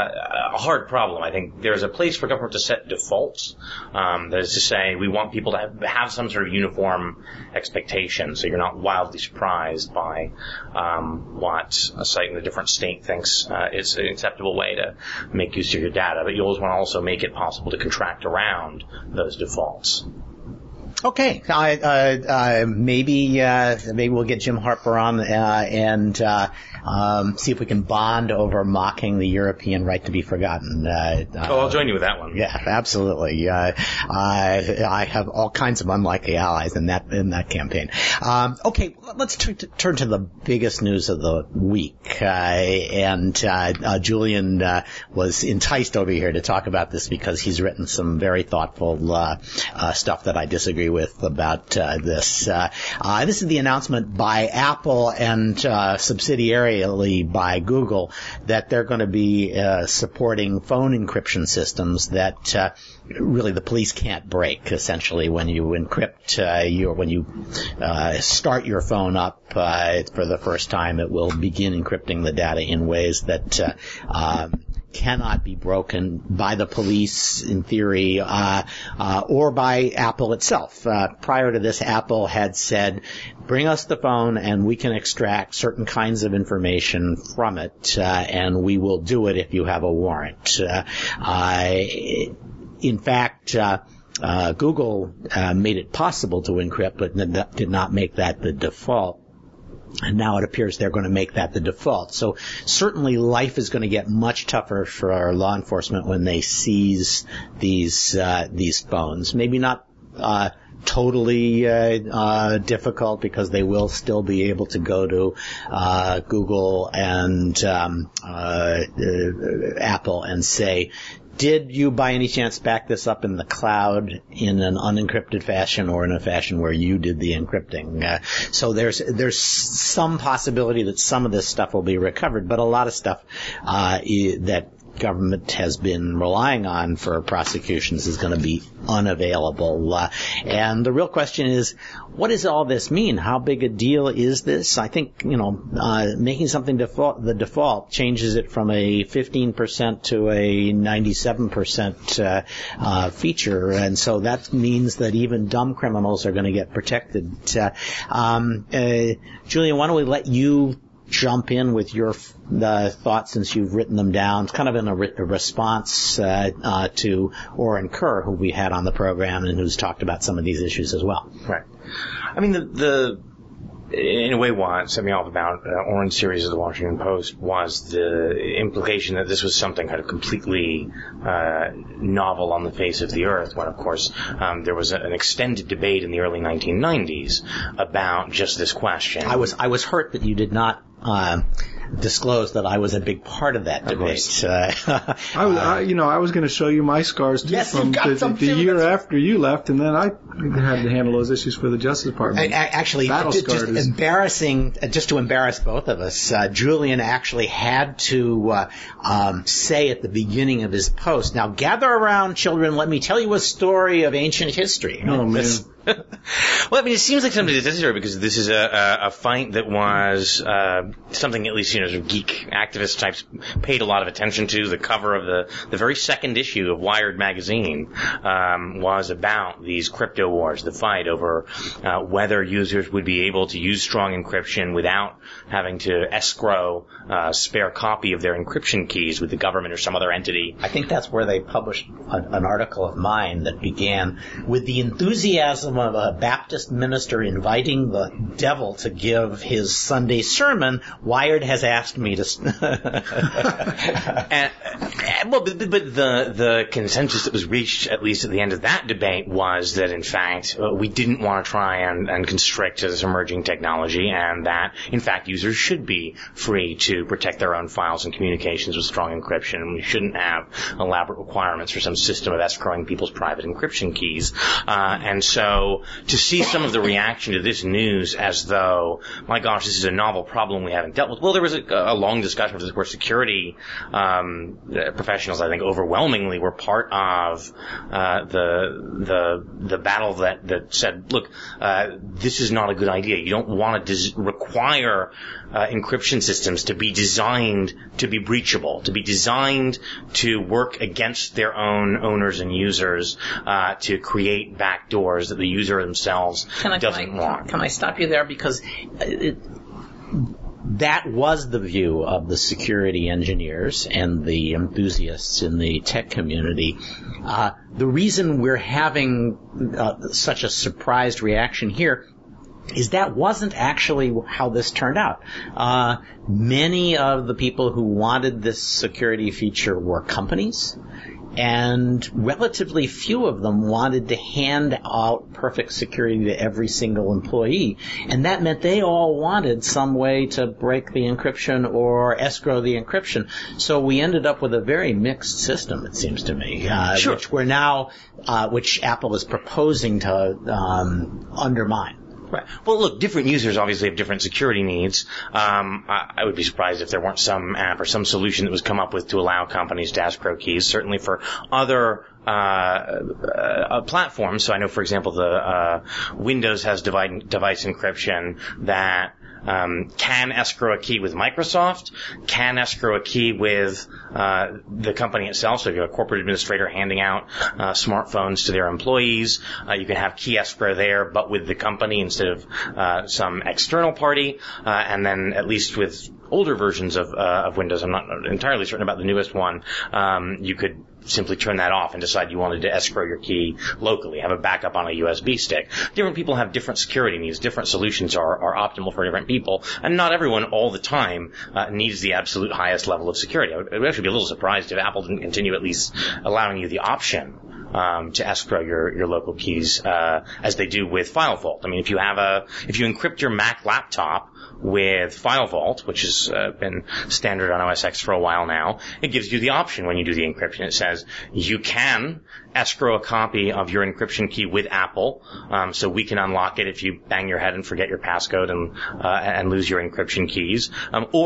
a hard problem. I think there's a place for government to set defaults. Um, that is to say, we want people to have, have some sort of uniform expectation, so you're not wildly surprised by um, what a site in a different state thinks uh, is an acceptable way to make use of your data. But you always want to also make it possible to contract around those defaults. Defaults. Okay, uh, uh, maybe uh, maybe we'll get Jim Harper on uh, and uh, um, see if we can bond over mocking the European right to be forgotten. Uh, oh, I'll join you with that one. Yeah, absolutely. Uh, I, I have all kinds of unlikely allies in that in that campaign. Um, okay, let's t- t- turn to the biggest news of the week. Uh, and uh, uh, Julian uh, was enticed over here to talk about this because he's written some very thoughtful uh, uh, stuff that I disagree with about uh, this. Uh, uh, this is the announcement by Apple and uh, subsidiarily by Google that they're going to be uh, supporting phone encryption systems that uh, really the police can't break. Essentially, when you encrypt uh, your when you uh, start your phone up uh, for the first time, it will begin encrypting the data in ways that uh, um, cannot be broken by the police, in theory, uh, uh, or by Apple itself. Uh, prior to this, Apple had said, bring us the phone and we can extract certain kinds of information from it, uh, and we will do it if you have a warrant. Uh, I, in fact, uh, uh, Google uh, made it possible to encrypt, but did not make that the default. And now it appears they're going to make that the default. So certainly life is going to get much tougher for our law enforcement when they seize these uh, these phones. Maybe not uh, totally uh, uh, difficult, because they will still be able to go to uh, Google and um, uh, uh, Apple and say, did you by any chance back this up in the cloud in an unencrypted fashion or in a fashion where you did the encrypting? Uh, so there's there's some possibility that some of this stuff will be recovered, but a lot of stuff uh, that government has been relying on for prosecutions is going to be unavailable. Uh, and the real question is, what does all this mean? How big a deal is this? I think, you know, uh, making something default, the default changes it from a fifteen percent to a ninety-seven percent uh, uh, feature. And so that means that even dumb criminals are going to get protected. Uh, um, uh, Julian, why don't we let you jump in with your the thoughts since you've written them down. It's kind of in a, re- a response uh, uh, to Oren Kerr, who we had on the program and who's talked about some of these issues as well. Right. I mean, the, the in a way, what set me off about uh, Oren's series of the Washington Post was the implication that this was something kind of completely uh, novel on the face of the earth, when, of course, um, there was a, an extended debate in the early nineteen nineties about just this question. I was I was hurt that you did not uh, disclose that I was a big part of that debate. Uh, I was, I, you know, I was going to show you my scars too yes, from the, the, the year after you left, and then I had to handle those issues for the Justice Department. I, I, actually, Battle just, just is, embarrassing, just to embarrass both of us, uh, Julian actually had to uh, um, say at the beginning of his post, "Now gather around, children, let me tell you a story of ancient history." Oh, man. This, well, I mean, it seems like something that's necessary because this is a, a, a fight that was uh, something at least, you know, sort of geek activist types paid a lot of attention to. The cover of the, the very second issue of Wired magazine um, was about these crypto wars, the fight over uh, whether users would be able to use strong encryption without having to escrow a spare copy of their encryption keys with the government or some other entity. I think that's where they published a, an article of mine that began with the enthusiasm of a Baptist minister inviting the devil to give his Sunday sermon. Wired has asked me to. and, and, well, but, but the the consensus that was reached, at least at the end of that debate, was that in fact uh, we didn't want to try and, and constrict this emerging technology, and that in fact users should be free to protect their own files and communications with strong encryption, and we shouldn't have elaborate requirements for some system of escrowing people's private encryption keys. Uh, and so to see some of the reaction to this news as though, my gosh, this is a novel problem we haven't dealt with. Well, there was a, a long discussion of this where security um, professionals, I think, overwhelmingly were part of uh, the the the battle that, that said, look, uh, this is not a good idea. You don't want to des- require uh, encryption systems to be designed to be breachable, to be designed to work against their own owners and users, uh, to create backdoors that the user themselves can I, doesn't can I, want. Can I stop you there? Because it, that was the view of the security engineers and the enthusiasts in the tech community. Uh, the reason we're having uh, such a surprised reaction here is that wasn't actually how this turned out. Uh, many of the people who wanted this security feature were companies, and relatively few of them wanted to hand out perfect security to every single employee. And that meant they all wanted some way to break the encryption or escrow the encryption. So we ended up with a very mixed system, it seems to me, uh, sure. which we're now, uh, which Apple is proposing to um, undermine. Right. Well, look, different users obviously have different security needs. Um, I, I would be surprised if there weren't some app or some solution that was come up with to allow companies to escrow keys. Certainly for other uh, uh, platforms. So I know, for example, the uh, Windows has device, device encryption that Um, can escrow a key with Microsoft, can escrow a key with uh, the company itself. So if you're a corporate administrator handing out uh, smartphones to their employees, uh, you can have key escrow there, but with the company instead of uh, some external party. Uh, and then at least with older versions of, uh, of Windows, I'm not entirely certain about the newest one, um, you could simply turn that off and decide you wanted to escrow your key locally, have a backup on a U S B stick. Different people have different security needs. Different solutions are, are optimal for different people, and not everyone all the time uh, needs the absolute highest level of security. I would, I would actually be a little surprised if Apple didn't continue at least allowing you the option Um, to escrow your, your local keys, uh, as they do with FileVault. I mean, if you have a, if you encrypt your Mac laptop with FileVault, which has uh, been standard on O S X for a while now, it gives you the option when you do the encryption. It says you can escrow a copy of your encryption key with Apple, um, so we can unlock it if you bang your head and forget your passcode and uh, and lose your encryption keys, um, or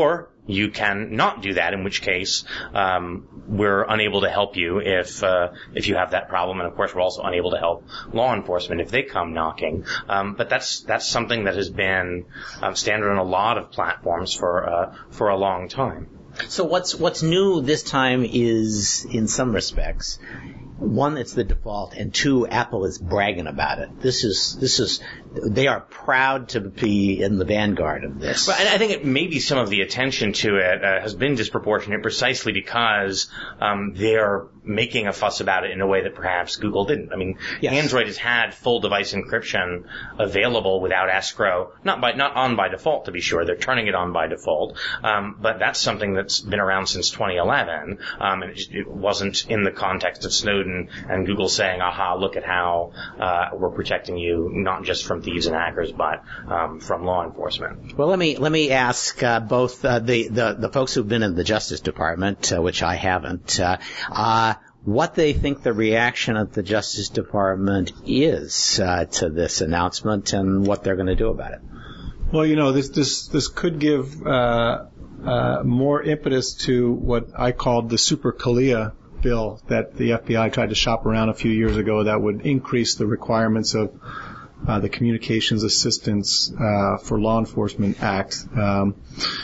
you can not do that, in which case um, we're unable to help you if uh, if you have that problem, and of course we're also unable to help law enforcement if they come knocking. Um, but that's that's something that has been um, standard on a lot of platforms for uh, for a long time. So what's what's new this time is, in some respects, one, it's the default, and two, Apple is bragging about it. This is this is they are proud to be in the vanguard of this. Well, and I think it, maybe some of the attention to it uh, has been disproportionate precisely because um, they're making a fuss about it in a way that perhaps Google didn't. I mean, yes. Android has had full device encryption available without escrow, not by not on by default, to be sure. They're turning it on by default, um, but that's something that's been around since twenty eleven, um, and it, just, it wasn't in the context of Snowden and Google saying, "Aha, look at how uh, we're protecting you, not just from thieves and hackers, but um, from law enforcement." Well, let me let me ask uh, both uh, the, the the folks who've been in the Justice Department, uh, which I haven't, uh, uh, what they think the reaction of the Justice Department is uh, to this announcement and what they're going to do about it. Well, you know, this this this could give uh, uh, more impetus to what I called the Super CALEA bill that the F B I tried to shop around a few years ago that would increase the requirements of uh, the Communications Assistance uh, for Law Enforcement Act um,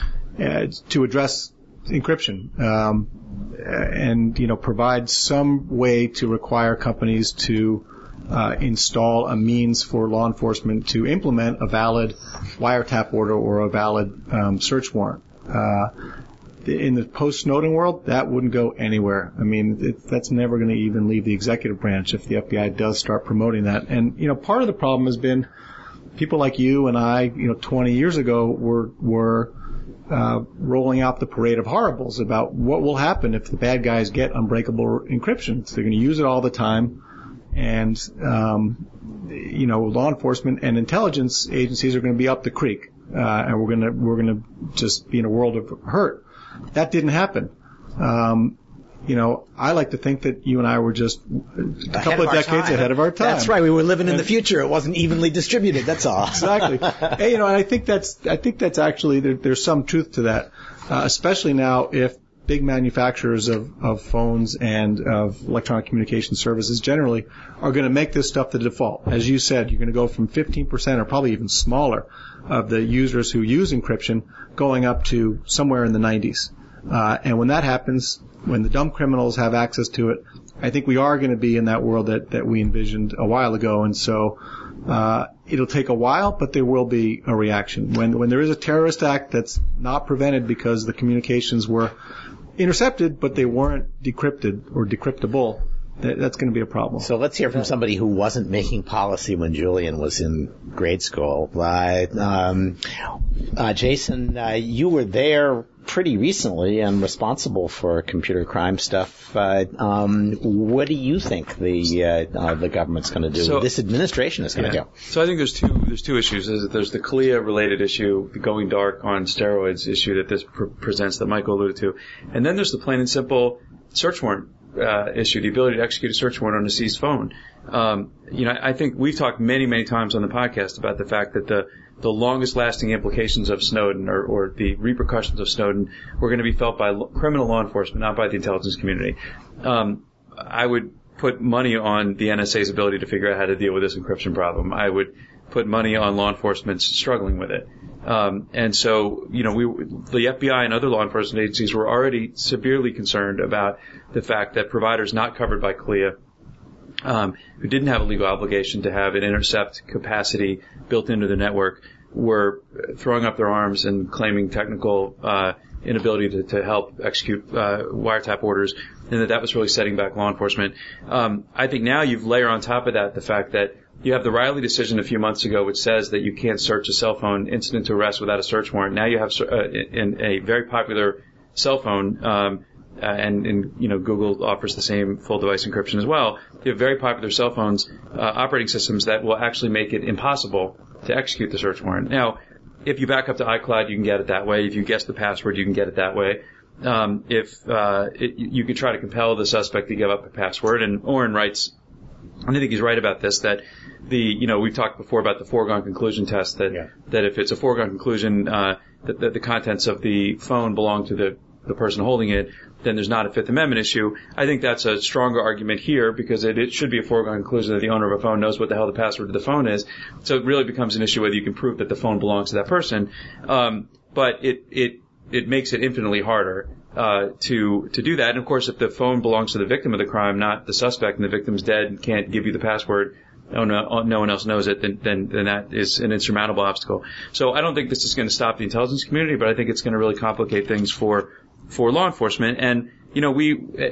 uh, to address encryption um, and, you know, provide some way to require companies to uh, install a means for law enforcement to implement a valid wiretap order or a valid um, search warrant. Uh, in the post-Snowden world, that wouldn't go anywhere. I mean, it, that's never going to even leave the executive branch if the F B I does start promoting that. And, you know, part of the problem has been people like you and I, you know, twenty years ago were, were, uh, rolling out the parade of horribles about what will happen if the bad guys get unbreakable encryption. So they're going to use it all the time. And, um, you know, law enforcement and intelligence agencies are going to be up the creek. Uh, and we're going to, we're going to just be in a world of hurt. That didn't happen. Um, you know, I like to think that you and I were just a ahead couple of, of decades time. ahead of our time. That's right. We were living in and the future. It wasn't evenly distributed. That's all. Exactly. Hey, you know, and I think that's, I think that's actually, there, there's some truth to that, uh, especially now if big manufacturers of, of phones and of electronic communication services generally are going to make this stuff the default. As you said, you're going to go from fifteen percent or probably even smaller of the users who use encryption going up to somewhere in the nineties. Uh, and when that happens, when the dumb criminals have access to it, I think we are going to be in that world that, that we envisioned a while ago. And so, uh, it'll take a while, but there will be a reaction. When, when there is a terrorist act that's not prevented because the communications were intercepted, but they weren't decrypted or decryptable, that, that's going to be a problem. So let's hear from somebody who wasn't making policy when Julian was in grade school. Uh, um, uh, Jason, uh, you were there pretty recently and responsible for computer crime stuff. Uh, um, what do you think the uh, uh, the government's going to do? So, this administration is going to yeah. do? So I think there's two there's two issues. There's, there's the CALEA related issue, the going dark on steroids issue that this pr- presents that Michael alluded to, and then there's the plain and simple search warrant uh, issue, the ability to execute a search warrant on a seized phone. Um, you know, I think we've talked many many times on the podcast about the fact that the the longest lasting implications of Snowden or, or the repercussions of Snowden were going to be felt by lo- criminal law enforcement, not by the intelligence community. Um, I would put money on the N S A's ability to figure out how to deal with this encryption problem. I would put money on law enforcement struggling with it. Um, and so, you know, we, the F B I and other law enforcement agencies were already severely concerned about the fact that providers not covered by CALEA Um, who didn't have a legal obligation to have an intercept capacity built into the network were throwing up their arms and claiming technical uh, inability to, to help execute uh, wiretap orders, and that that was really setting back law enforcement. Um, I think now you've layered on top of that the fact that you have the Riley decision a few months ago, which says that you can't search a cell phone incident to arrest without a search warrant. Now you have uh, in a very popular cell phone. Um, Uh, and, and, you know, Google offers the same full device encryption as well. You have very popular cell phones, uh, operating systems that will actually make it impossible to execute the search warrant. Now, if you back up to iCloud, you can get it that way. If you guess the password, you can get it that way. Um, if, uh, it, you could try to compel the suspect to give up a password. And Oren writes, and I think he's right about this, that the, you know, we've talked before about the foregone conclusion test, that, yeah. that if it's a foregone conclusion, uh, the, the, the contents of the phone belong to the, the person holding it, then there's not a Fifth Amendment issue. I think that's a stronger argument here because it, it should be a foregone conclusion that the owner of a phone knows what the hell the password to the phone is. So it really becomes an issue whether you can prove that the phone belongs to that person. Um, but it, it, it makes it infinitely harder, uh, to, to do that. And of course, if the phone belongs to the victim of the crime, not the suspect, and the victim's dead and can't give you the password, oh no, no one else knows it, then, then, then that is an insurmountable obstacle. So I don't think this is going to stop the intelligence community, but I think it's going to really complicate things for, for law enforcement. And, you know, we,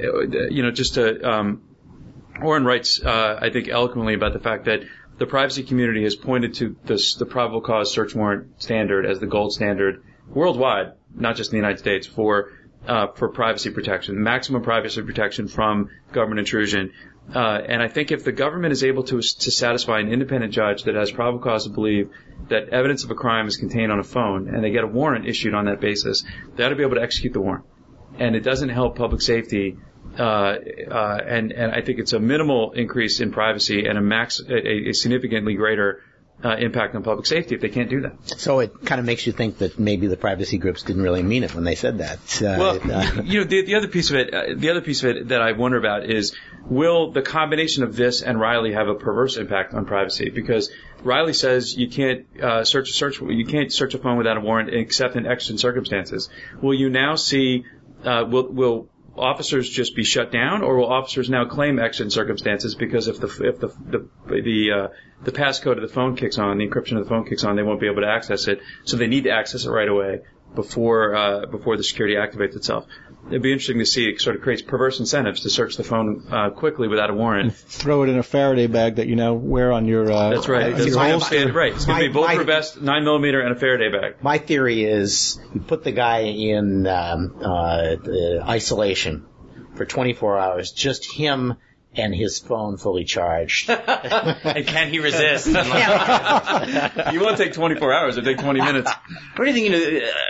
you know, just to, um, Oren writes, uh, I think eloquently about the fact that the privacy community has pointed to this, the probable cause search warrant standard as the gold standard worldwide, not just in the United States, for, uh, for privacy protection, maximum privacy protection from government intrusion. Uh, and I think if the government is able to to satisfy an independent judge that has probable cause to believe that evidence of a crime is contained on a phone, and they get a warrant issued on that basis, they ought to be able to execute the warrant. And it doesn't help public safety, uh, uh, and and I think it's a minimal increase in privacy and a max a, a significantly greater uh, impact on public safety if they can't do that. So it kind of makes you think that maybe the privacy groups didn't really mean it when they said that. Uh, well, uh, you know, the, the other piece of it, uh, the other piece of it that I wonder about is, will the combination of this and Riley have a perverse impact on privacy? Because Riley says you can't uh, search a search you can't search a phone without a warrant except in exigent circumstances. Will you now see? Uh, will will officers just be shut down, or will officers now claim exigent circumstances because if the if the the the, uh, the passcode of the phone kicks on, the encryption of the phone kicks on, they won't be able to access it, so they need to access it right away before uh, before the security activates itself. It'd be interesting to see. It sort of creates perverse incentives to search the phone uh, quickly without a warrant. Throw it in a Faraday bag that you now wear on your. Uh, That's right. That's my, holster. Right. It's going to be bulletproof my, vest, nine millimeter, and a Faraday bag. My theory is you put the guy in um, uh, isolation for twenty-four hours, just him and his phone fully charged. And can he resist? You won't take twenty-four hours. It'll take twenty minutes. What do you think? You know, uh,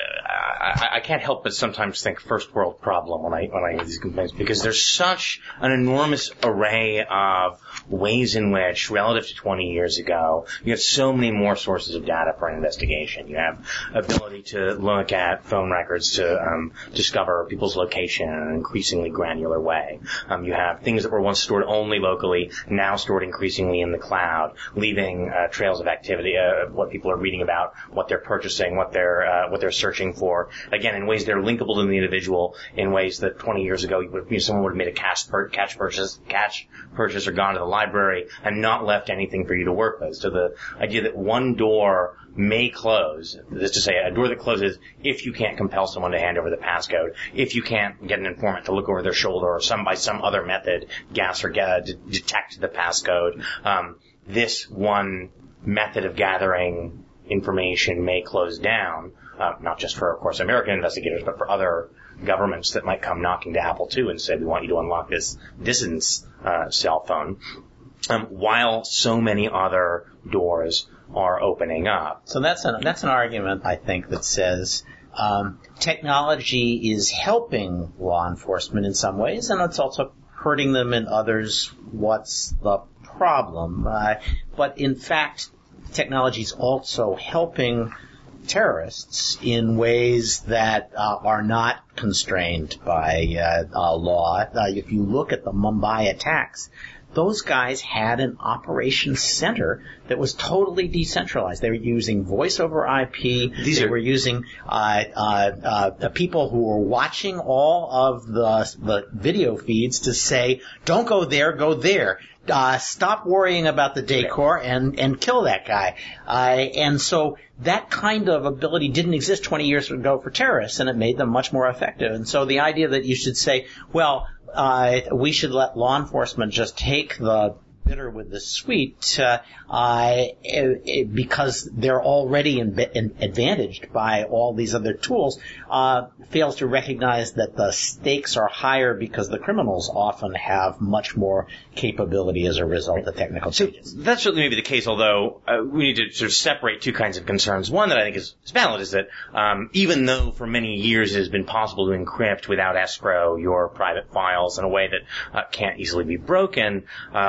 I, I can't help but sometimes think first world problem when I when I hear these complaints, because there's such an enormous array of ways in which, relative to twenty years ago, you have so many more sources of data for an investigation. You have ability to look at phone records to um, discover people's location in an increasingly granular way. Um, you have things that were once stored only locally, now stored increasingly in the cloud, leaving uh, trails of activity, uh, what people are reading about, what they're purchasing, what they're uh, what they're searching for. Again, in ways that are linkable to the individual, in ways that twenty years ago, you would, you know, someone would have made a cash, per, cash purchase, cash purchase, or gone to the library and not left anything for you to work with. So the idea that one door may close, that is to say, a door that closes if you can't compel someone to hand over the passcode, if you can't get an informant to look over their shoulder, or some by some other method gas or get, d- detect the passcode. Um, this one method of gathering information may close down. Uh, not just for, of course, American investigators, but for other governments that might come knocking to Apple two and say, we want you to unlock this dissident's uh, cell phone, um, while so many other doors are opening up. So that's an that's an argument, I think, that says um, technology is helping law enforcement in some ways, and it's also hurting them in others. What's the problem? Uh, but in fact, technology is also helping terrorists in ways that uh, are not constrained by uh, uh, law. Uh, if you look at the Mumbai attacks, those guys had an operations center that was totally decentralized. They were using voice over I P. These they are- were using uh, uh, uh, the people who were watching all of the, the video feeds to say, don't go there, go there. Uh, stop worrying about the decor and, and kill that guy. Uh, and so that kind of ability didn't exist twenty years ago for terrorists, and it made them much more effective. And so the idea that you should say, well, uh, we should let law enforcement just take the bitter with the sweet, uh, uh, it, it, because they're already in, in, advantaged by all these other tools, uh, fails to recognize that the stakes are higher because the criminals often have much more capability as a result of technical changes. That's certainly maybe the case, although uh, we need to sort of separate two kinds of concerns. One that I think is, is valid is that um, even though for many years it has been possible to encrypt without escrow your private files in a way that uh, can't easily be broken, um,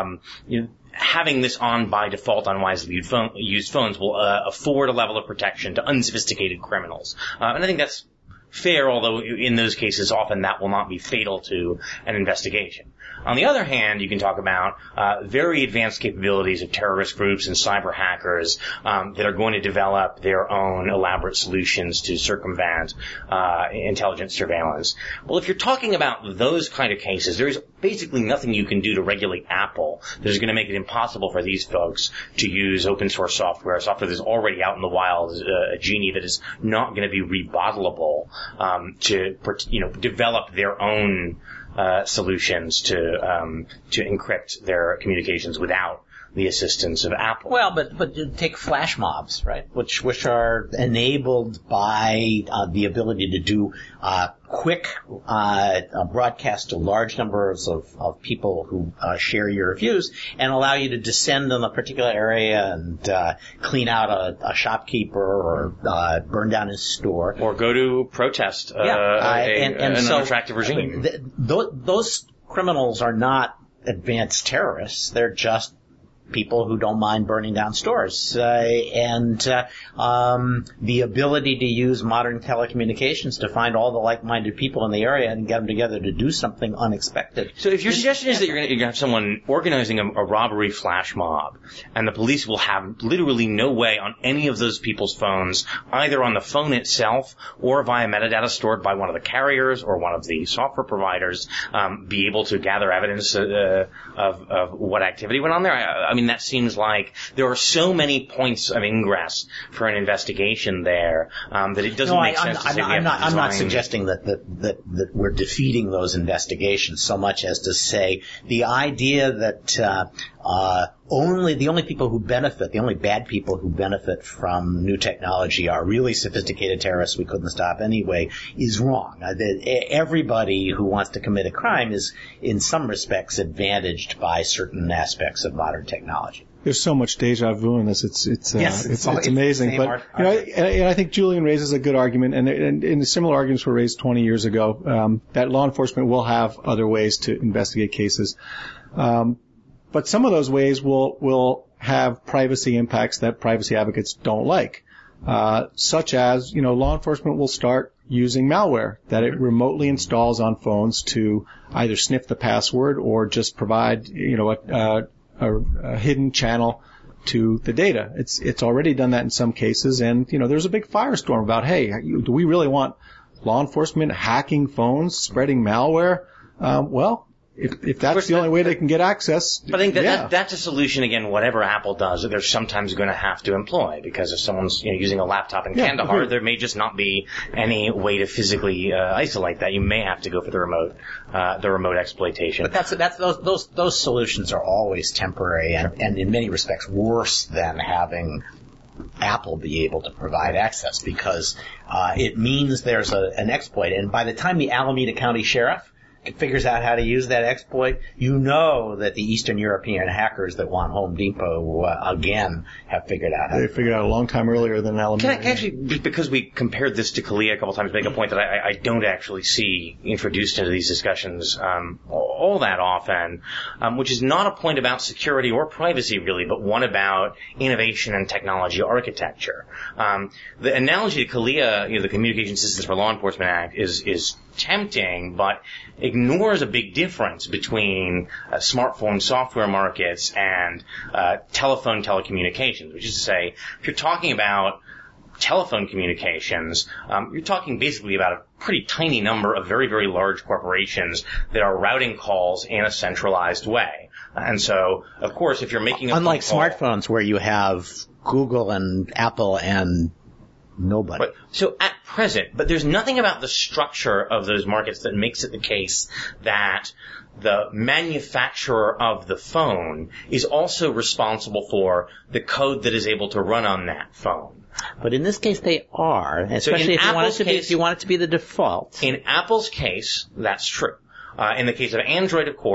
you know, having this on by default on wisely used, phone, used phones will uh, afford a level of protection to unsophisticated criminals. Uh, and I think that's fair, although in those cases often that will not be fatal to an investigation. On the other hand, you can talk about uh, very advanced capabilities of terrorist groups and cyber hackers um, that are going to develop their own elaborate solutions to circumvent uh, intelligence surveillance. Well, if you're talking about those kind of cases, there's basically nothing you can do to regulate Apple that is going to make it impossible for these folks to use open source software, software that's already out in the wild, uh, a genie that is not going to be rebottleable, um, to, you know, develop their own Uh, solutions to um, to encrypt their communications without the assistance of Apple. Well, but but take flash mobs, right? Which which are enabled by uh, the ability to do uh, quick uh, broadcast to large numbers of of people who uh, share your views, and allow you to descend on a particular area and uh, clean out a, a shopkeeper or uh, burn down his store, or go to protest uh, yeah. uh, a, and, and an so, unattractive regime. Th- th- those criminals are not advanced terrorists; they're just people who don't mind burning down stores. Uh, and uh, um, the ability to use modern telecommunications to find all the like-minded people in the area and get them together to do something unexpected. So if your suggestion is that you're going to have someone organizing a, a robbery flash mob, and the police will have literally no way on any of those people's phones, either on the phone itself or via metadata stored by one of the carriers or one of the software providers, um, be able to gather evidence uh, of, of what activity went on there, I, I mean, that seems like there are so many points of ingress for an investigation there um, that it doesn't no, make I, sense I'm, to say I'm, we I'm have not, to I'm not design- suggesting that, that, that, that we're defeating those investigations so much as to say the idea that uh, uh, only the only people who benefit, the only bad people who benefit from new technology are really sophisticated terrorists we couldn't stop anyway, is wrong. Uh, that everybody who wants to commit a crime is, in some respects, advantaged by certain aspects of modern technology. There's so much deja vu in this. It's it's uh, yes, it's, it's, it's amazing. But art, you know, and, and I think Julian raises a good argument, and, and, and similar arguments were raised twenty years ago um, that law enforcement will have other ways to investigate cases. Um, But some of those ways will will have privacy impacts that privacy advocates don't like, uh, such as, you know, law enforcement will start using malware that it remotely installs on phones to either sniff the password or just provide, you know, a, a, a hidden channel to the data. It's it's already done that in some cases, and you know, there's a big firestorm about, hey, do we really want law enforcement hacking phones, spreading malware? Um, well. If, if that's the only way they can get access, but I think that, yeah. that that's a solution, again, whatever Apple does, that they're sometimes going to have to employ, because if someone's, you know, using a laptop in yeah, Kandahar, agreed. there may just not be any way to physically uh, isolate that. You may have to go for the remote, uh, the remote exploitation. But that's that's those those those solutions are always temporary, and, and in many respects worse than having Apple be able to provide access, because uh, it means there's a, an exploit, and by the time the Alameda County Sheriff figures out how to use that exploit, you know that the Eastern European hackers that want Home Depot uh, again have figured out how They to figured out a long time earlier than Alameda. Can I, can I actually, because we compared this to Kalia a couple times, make a point that I, I don't actually see introduced into these discussions um, all that often, um, which is not a point about security or privacy really, but one about innovation and technology architecture. Um, the analogy to Kalia, you know, the Communication Systems for Law Enforcement Act, is is tempting, but ignores a big difference between uh, smartphone software markets and uh, telephone telecommunications, which is to say, if you're talking about telephone communications, um, you're talking basically about a pretty tiny number of very, very large corporations that are routing calls in a centralized way. And so, of course, if you're making a unlike phone call, smartphones where you have Google and Apple and nobody. But, so at present, but there's nothing about the structure of those markets that makes it the case that the manufacturer of the phone is also responsible for the code that is able to run on that phone. But in this case, they are, especially if you, want it to be, if you want it to be the default. In Apple's case, that's true. Uh, in the case of Android, of course,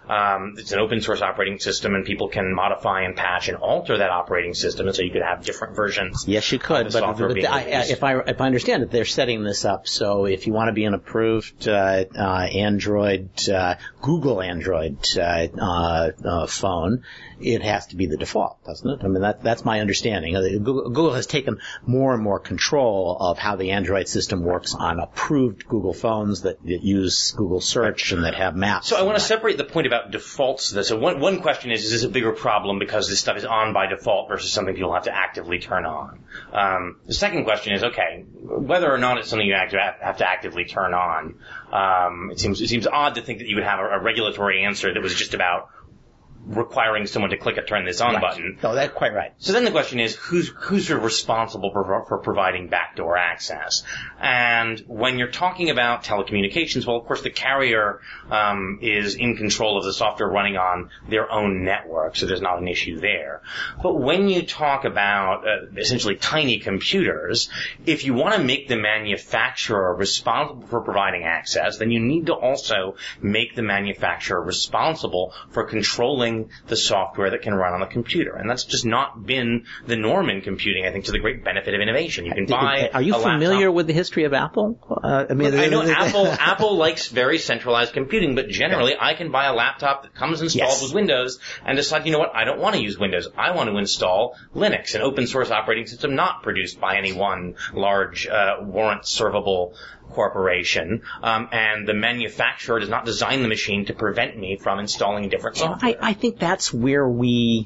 um, it's an open source operating system, and people can modify and patch and alter that operating system, and so you could have different versions. Yes, you could. Of the but software but being I, released. if I if I understand it, they're setting this up so if you want to be an approved uh, uh, Android, uh, Google Android uh, uh, uh, phone, it has to be the default, doesn't it? I mean, that that's my understanding. Google, Google has taken more and more control of how the Android system works on approved Google phones that, that use Google Search and that have maps. So I want to separate the point about defaults. So one, one question is, is this a bigger problem because this stuff is on by default versus something people have to actively turn on? Um, the second question is, okay, whether or not it's something you have to, have to actively turn on, um, it seems it seems odd to think that you would have a, a regulatory answer that was just about requiring someone to click a turn this on right. button. No, that's quite right. So then the question is, who's who's responsible for, for providing backdoor access? And when you're talking about telecommunications, well, of course, the carrier um, is in control of the software running on their own network, so there's not an issue there. But when you talk about uh, essentially tiny computers, if you want to make the manufacturer responsible for providing access, then you need to also make the manufacturer responsible for controlling the software that can run on the computer. And that's just not been the norm in computing, I think, to the great benefit of innovation. You can buy Are you a familiar laptop. with the history of Apple? Uh, I mean, I know Apple Apple likes very centralized computing, but generally I can buy a laptop that comes installed Yes. with Windows and decide, you know what, I don't want to use Windows. I want to install Linux, an open source operating system not produced by any one large uh, warrant servable corporation, um, and the manufacturer does not design the machine to prevent me from installing different software. I, I think that's where we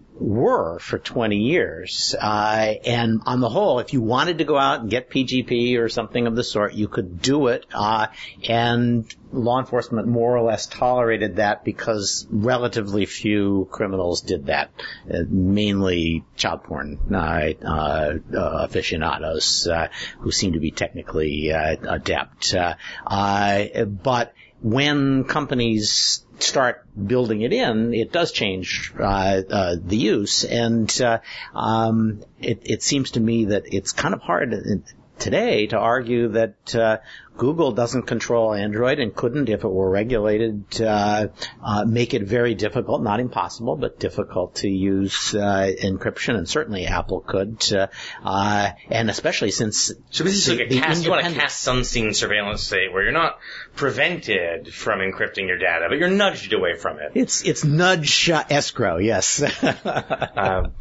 were for twenty years. Uh, and on the whole, if you wanted to go out and get P G P or something of the sort, you could do it. Uh, and law enforcement more or less tolerated that because relatively few criminals did that, uh, mainly child porn uh, uh, uh, aficionados uh, who seem to be technically uh, adept. Uh, uh, but when companies start building it in, it does change uh, uh, the use, and uh, um, it, it seems to me that it's kind of hard today to argue that uh, Google doesn't control Android and couldn't, if it were regulated, uh, uh, make it very difficult, not impossible, but difficult to use uh, encryption, and certainly Apple could, uh, uh, and especially since So this is the, like a the cast, you want a independent- cast unseen surveillance state where you're not prevented from encrypting your data, but you're nudged away from it. It's it's nudge uh, escrow, yes. um,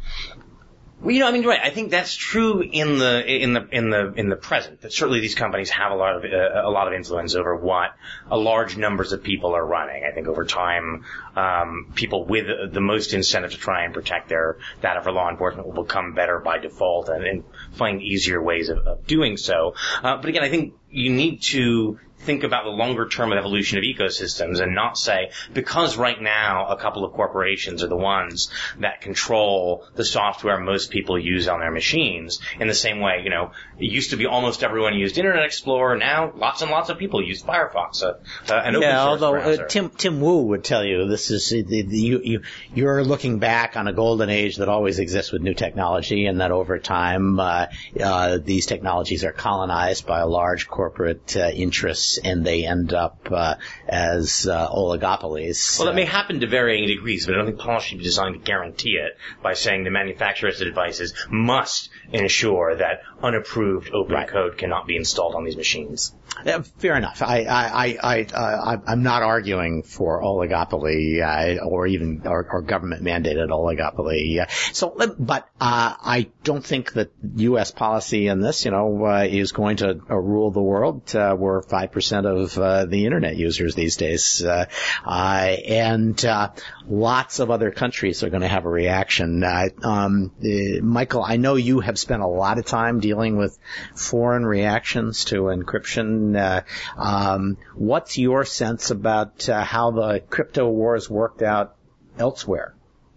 Well, you know, I mean, right. I think that's true in the in the in the in the present. That certainly these companies have a lot of uh, a lot of influence over what a large numbers of people are running. I think over time, um, people with the most incentive to try and protect their data for law enforcement will become better by default and, and find easier ways of, of doing so. Uh, but again, I think you need to think about the longer term evolution of ecosystems and not say, because right now a couple of corporations are the ones that control the software most people use on their machines. In the same way, you know, it used to be almost everyone used Internet Explorer. Now lots and lots of people use Firefox, uh, uh, an open yeah, source although browser. uh, Tim Tim Wu would tell you this is you you you're looking back on a golden age that always exists with new technology, and that over time uh, uh, these technologies are colonized by large corporate uh, interests, and they end up uh, as uh, oligopolies. Well, that may happen to varying degrees, but I don't think policy should be designed to guarantee it by saying the manufacturers of devices must ensure that unapproved open Right. code cannot be installed on these machines. Yeah, fair enough. I, I, I, I, uh, I'm not arguing for oligopoly, uh, or even, or, or government mandated oligopoly. Uh, so, but, uh, I don't think that U S policy in this, you know, uh, is going to uh, rule the world. Uh, we're five percent of, uh, the internet users these days. Uh, uh, and, uh, lots of other countries are going to have a reaction. Uh, um, uh, Michael, I know you have spent a lot of time dealing with foreign reactions to encryption. Uh, um, what's your sense about uh, how the crypto wars worked out elsewhere?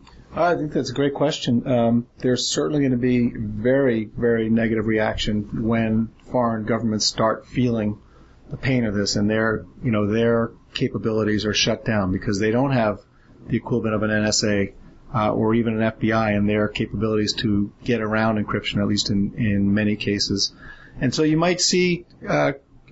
I think that's a great question. Um, there's certainly going to be very, very negative reaction when foreign governments start feeling the pain of this, and their, you know, their capabilities are shut down because they don't have the equivalent of an N S A uh, or even an F B I in their capabilities to get around encryption, at least in, in many cases. And so you might see uh,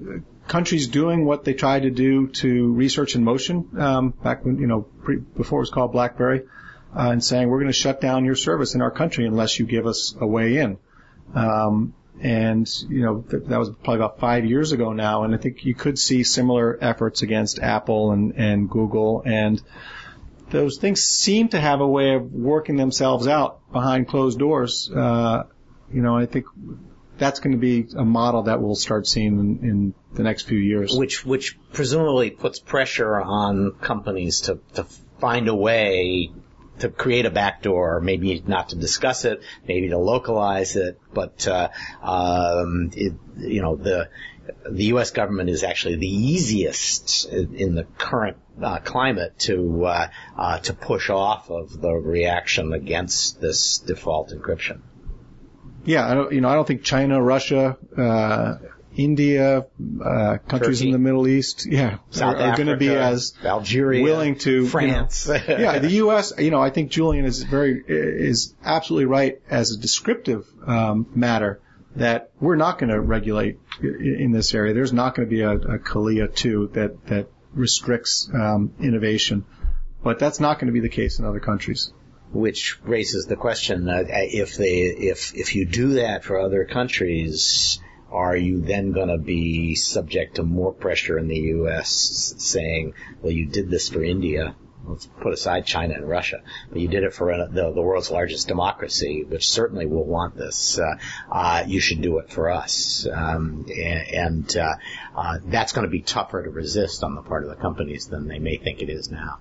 countries doing what they tried to do to research in motion um, back when, you know, pre, before it was called BlackBerry, uh, and saying we're going to shut down your service in our country unless you give us a way in. Um, and, you know, th- that was probably about five years ago now, and I think you could see similar efforts against Apple and, and Google, and those things seem to have a way of working themselves out behind closed doors. Uh, you know, I think that's going to be a model that we'll start seeing in, in the next few years. Which, which presumably puts pressure on companies to, to find a way to create a backdoor, maybe not to discuss it, maybe to localize it, but, uh, um, it, you know, the, the U S government is actually the easiest in the current uh, climate to, uh, uh, to push off of the reaction against this default encryption. Yeah, I don't, you know, I don't think China, Russia, uh, India, uh, countries Turkey, in the Middle East, yeah, South are, are going to be as Algeria, willing to France. You know, yeah, the U S. You know, I think Julian is very is absolutely right as a descriptive um, matter that we're not going to regulate in this area. There's not going to be a, a CALIA two that that restricts um, innovation, but that's not going to be the case in other countries. Which raises the question: uh, if they if if you do that for other countries, are you then going to be subject to more pressure in the U S saying, well, you did this for India, let's put aside China and Russia, but you did it for the, the world's largest democracy, which certainly will want this, uh, uh, you should do it for us. Um, and and uh, uh, that's going to be tougher to resist on the part of the companies than they may think it is now.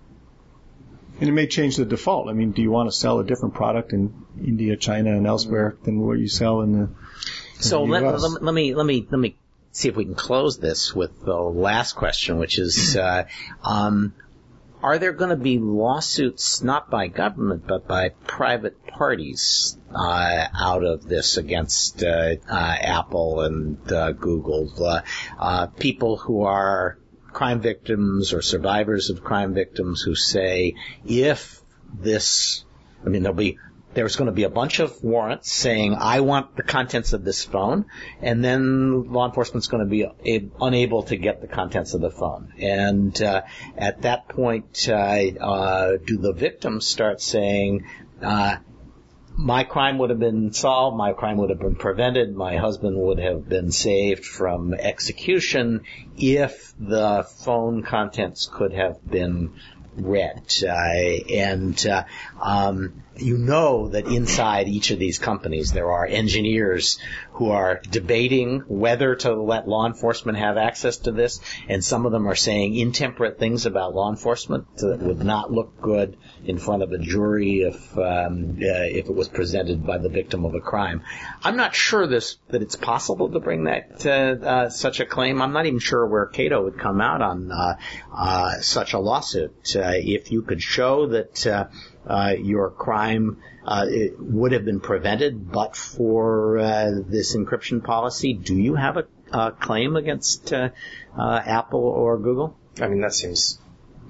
And it may change the default. I mean, do you want to sell a different product in India, China, and elsewhere than what you sell in the So let, let, let me let me let me see if we can close this with the last question, which is: uh, um, are there going to be lawsuits not by government but by private parties uh, out of this against uh, uh, Apple and uh, Google? Uh, uh, people who are crime victims or survivors of crime victims who say, if this, I mean, there'll be. There's going to be a bunch of warrants saying, I want the contents of this phone, and then law enforcement's going to be a- unable to get the contents of the phone. And uh, at that point, uh, uh, do the victims start saying, uh, my crime would have been solved, my crime would have been prevented, my husband would have been saved from execution if the phone contents could have been read. Uh, and uh, um, you know that inside each of these companies there are engineers who are debating whether to let law enforcement have access to this, and some of them are saying intemperate things about law enforcement that would not look good in front of a jury if um, uh, if it was presented by the victim of a crime. I'm not sure this that it's possible to bring that uh, uh, such a claim. I'm not even sure where Cato would come out on uh, uh, such a lawsuit. Uh, if you could show that uh, uh, your crime uh, it would have been prevented but for uh, this encryption policy, do you have a, a claim against uh, uh, Apple or Google? I mean, that seems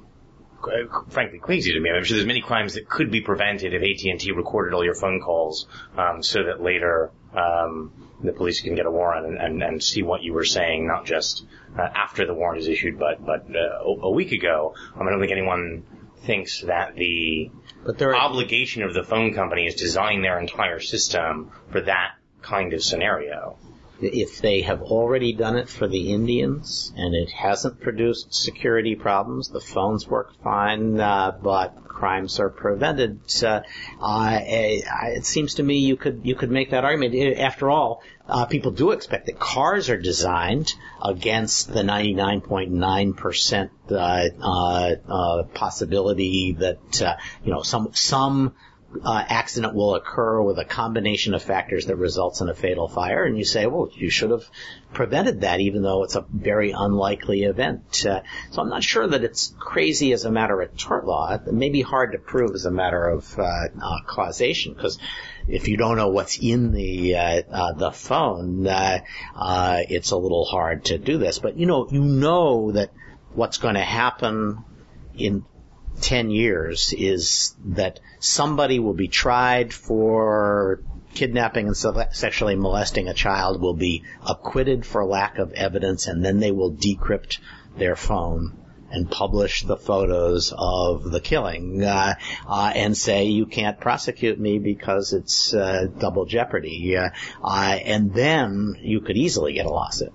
frankly crazy to me. I'm sure there's many crimes that could be prevented if A T and T recorded all your phone calls um, so that later um, the police can get a warrant and, and, and see what you were saying, not just uh, after the warrant is issued, but but uh, a week ago. Um, I don't think anyone thinks that the but there are, obligation of the phone company is to design their entire system for that kind of scenario. If they have already done it for the Indians and it hasn't produced security problems, the phones work fine, uh, but crimes are prevented. Uh, uh, it seems to me you could you could make that argument. After all, uh, people do expect that cars are designed against the ninety-nine point nine percent uh, uh, uh, possibility that uh, you know some some. Uh, accident will occur with a combination of factors that results in a fatal fire, and you say, well, you should have prevented that, even though it's a very unlikely event. Uh, so I'm not sure that it's crazy as a matter of tort law. It may be hard to prove as a matter of uh, uh, causation, because if you don't know what's in the uh, uh, the phone, uh, uh, it's a little hard to do this. But you know, you know that what's going to happen in ten years is that somebody will be tried for kidnapping and sexually molesting a child will be acquitted for lack of evidence, and then they will decrypt their phone and publish the photos of the killing, uh, uh, and say you can't prosecute me because it's uh, double jeopardy. Uh, uh, and then you could easily get a lawsuit.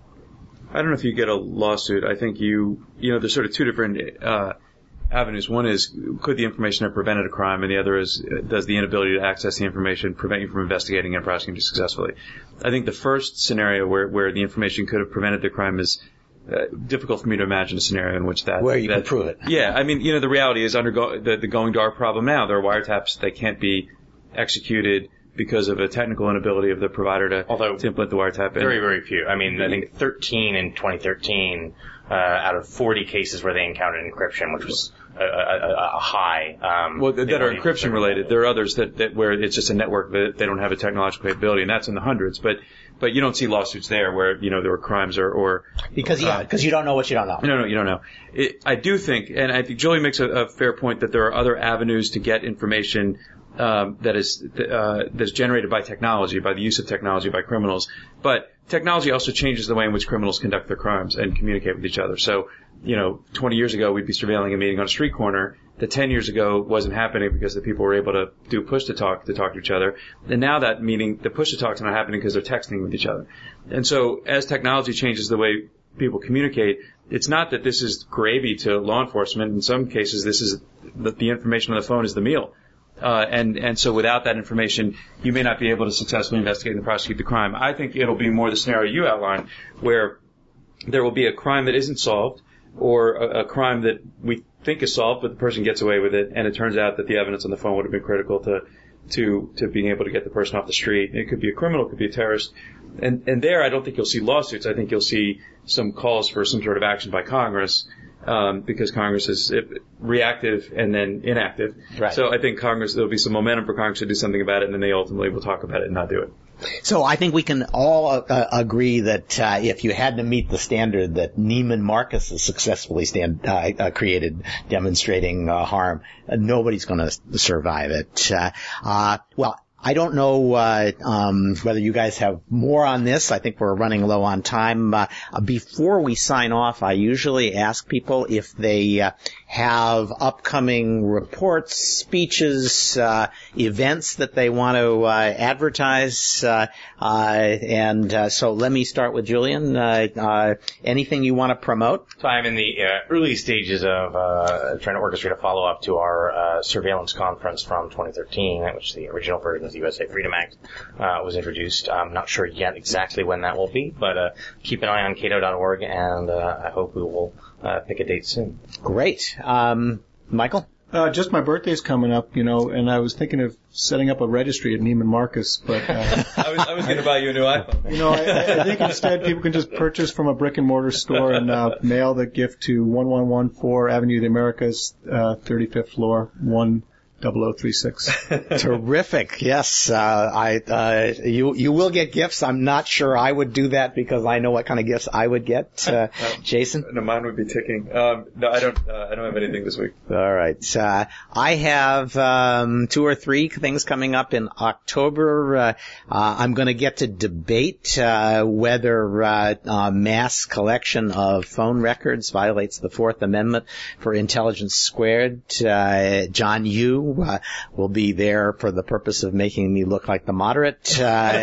I don't know if you get a lawsuit. I think you, you know, there's sort of two different uh, avenues. One is, could the information have prevented a crime? And the other is, does the inability to access the information prevent you from investigating and prosecuting successfully? I think the first scenario where, where the information could have prevented the crime is Uh, difficult for me to imagine a scenario in which that... Where you that, can prove it. Yeah, I mean, you know, the reality is under go, the, the going dark problem now. There are wiretaps that can't be executed because of a technical inability of the provider to, Although, to implement the wiretap. Very, very few. I mean, I think thirteen in twenty thirteen uh, out of forty cases where they encountered encryption, which was a, a, a high. Um, well, that are encryption related. There are others that, that where it's just a network that they don't have a technological capability, and that's in the hundreds. But But you don't see lawsuits there where, you know, there were crimes or... or because, yeah, because uh, you don't know what you don't know. No, no, you don't know. It, I do think, and I think Julie makes a, a fair point, that there are other avenues to get information um, that is uh, that's generated by technology, by the use of technology by criminals. But technology also changes the way in which criminals conduct their crimes and communicate with each other. So, you know, twenty years ago, we'd be surveilling a meeting on a street corner that ten years ago wasn't happening because the people were able to do push-to-talk to talk to each other. And now that meeting, the push-to-talk's not happening because they're texting with each other. And so as technology changes the way people communicate, it's not that this is gravy to law enforcement. In some cases, this is the, the information on the phone is the meal. Uh, and, and so without that information, you may not be able to successfully investigate and prosecute the crime. I think it'll be more the scenario you outlined, where there will be a crime that isn't solved, or a, a crime that we think is solved, but the person gets away with it, and it turns out that the evidence on the phone would have been critical to, to, to being able to get the person off the street. It could be a criminal, it could be a terrorist. And, and there, I don't think you'll see lawsuits. I think you'll see some calls for some sort of action by Congress, um, because Congress is reactive and then inactive. Right. So I think Congress, there'll be some momentum for Congress to do something about it, and then they ultimately will talk about it and not do it. So I think we can all uh, agree that uh, if you had to meet the standard that Neiman Marcus has successfully stand, uh, uh, created demonstrating uh, harm, uh, nobody's going to survive it. Uh, uh, well, I don't know uh, um, whether you guys have more on this. I think we're running low on time. Uh, before we sign off, I usually ask people if they uh, have upcoming reports, speeches, uh, events that they want to uh, advertise. Uh, uh, and uh, so let me start with Julian. Uh, uh, anything you want to promote? So I'm in the uh, early stages of uh, trying to orchestrate a follow-up to our uh, surveillance conference from twenty thirteen, at which the original version of the U S A Freedom Act uh, was introduced. I'm not sure yet exactly when that will be, but uh, keep an eye on cato dot org, and uh, I hope we will uh, pick a date soon. Great. Um, Michael? Uh, just my birthday's coming up, you know, and I was thinking of setting up a registry at Neiman Marcus, but uh, I was, I was going to buy you a new iPhone. You know, I, I think instead people can just purchase from a brick and mortar store and uh, mail the gift to one one one four Avenue of the Americas, uh, thirty-fifth floor, one double oh three six. Terrific. Yes, uh, I, uh, you, you will get gifts. I'm not sure I would do that because I know what kind of gifts I would get. Uh, Jason? No, mine would be ticking. Um, no, I don't, uh, I don't have anything this week. All right. Uh, I have, um, two or three things coming up in October. Uh, uh, I'm going to get to debate, uh, whether, uh, uh, mass collection of phone records violates the Fourth Amendment for Intelligence Squared. Uh, John Yoo, Uh, will be there for the purpose of making me look like the moderate. Uh,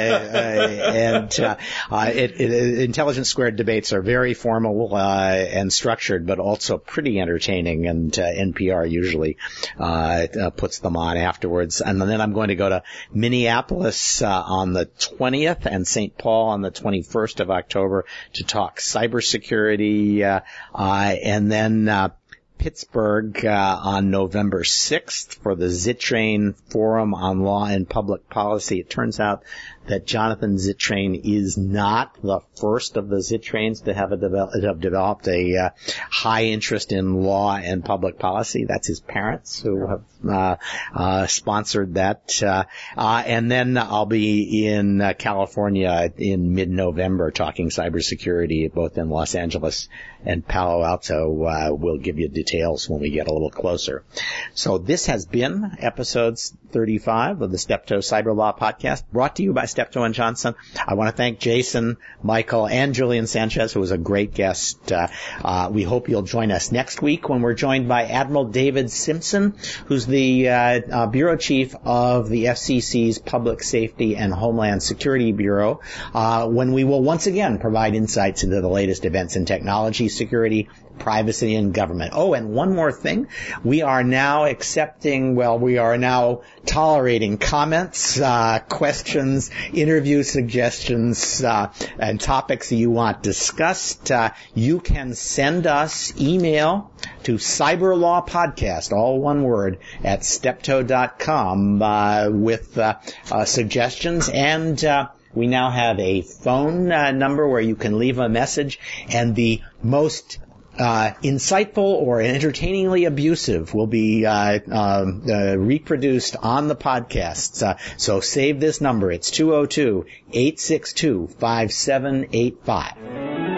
uh, and uh, uh, it, it, Intelligence Squared debates are very formal uh, and structured, but also pretty entertaining. And uh, N P R usually uh, uh, puts them on afterwards. And then I'm going to go to Minneapolis uh, on the twentieth and Saint Paul on the twenty-first of October to talk cybersecurity. Uh, uh, and then uh, Pittsburgh uh, on November sixth for the Zittrain Forum on Law and Public Policy. It turns out that Jonathan Zittrain is not the first of the Zittrains to have, a develop, have developed a uh, high interest in law and public policy. That's his parents who have uh, uh, sponsored that. Uh, uh, and then I'll be in uh, California in mid-November talking cybersecurity, both in Los Angeles and Palo Alto. Uh, we'll give you details when we get a little closer. So this has been episode thirty-five of the Steptoe Cyber Law Podcast, brought to you by Steptoe and Johnson. I want to thank Jason, Michael, and Julian Sanchez, who was a great guest. Uh, uh, we hope you'll join us next week when we're joined by Admiral David Simpson, who's the uh, uh, Bureau Chief of the F C C's Public Safety and Homeland Security Bureau, uh, when we will once again provide insights into the latest events in technology, security, privacy, and government. Oh, and one more thing. We are now accepting, well, we are now tolerating comments, uh, questions, interview suggestions, uh, and topics that you want discussed. Uh, you can send us email to cyberlawpodcast, all one word, at steptoe dot com, uh, with, uh, uh, suggestions. And, uh, we now have a phone uh, number where you can leave a message, and the most Uh, insightful or entertainingly abusive will be uh, um, uh, reproduced on the podcasts. Uh, so save this number. It's two oh two, eight six two, five seven eight five.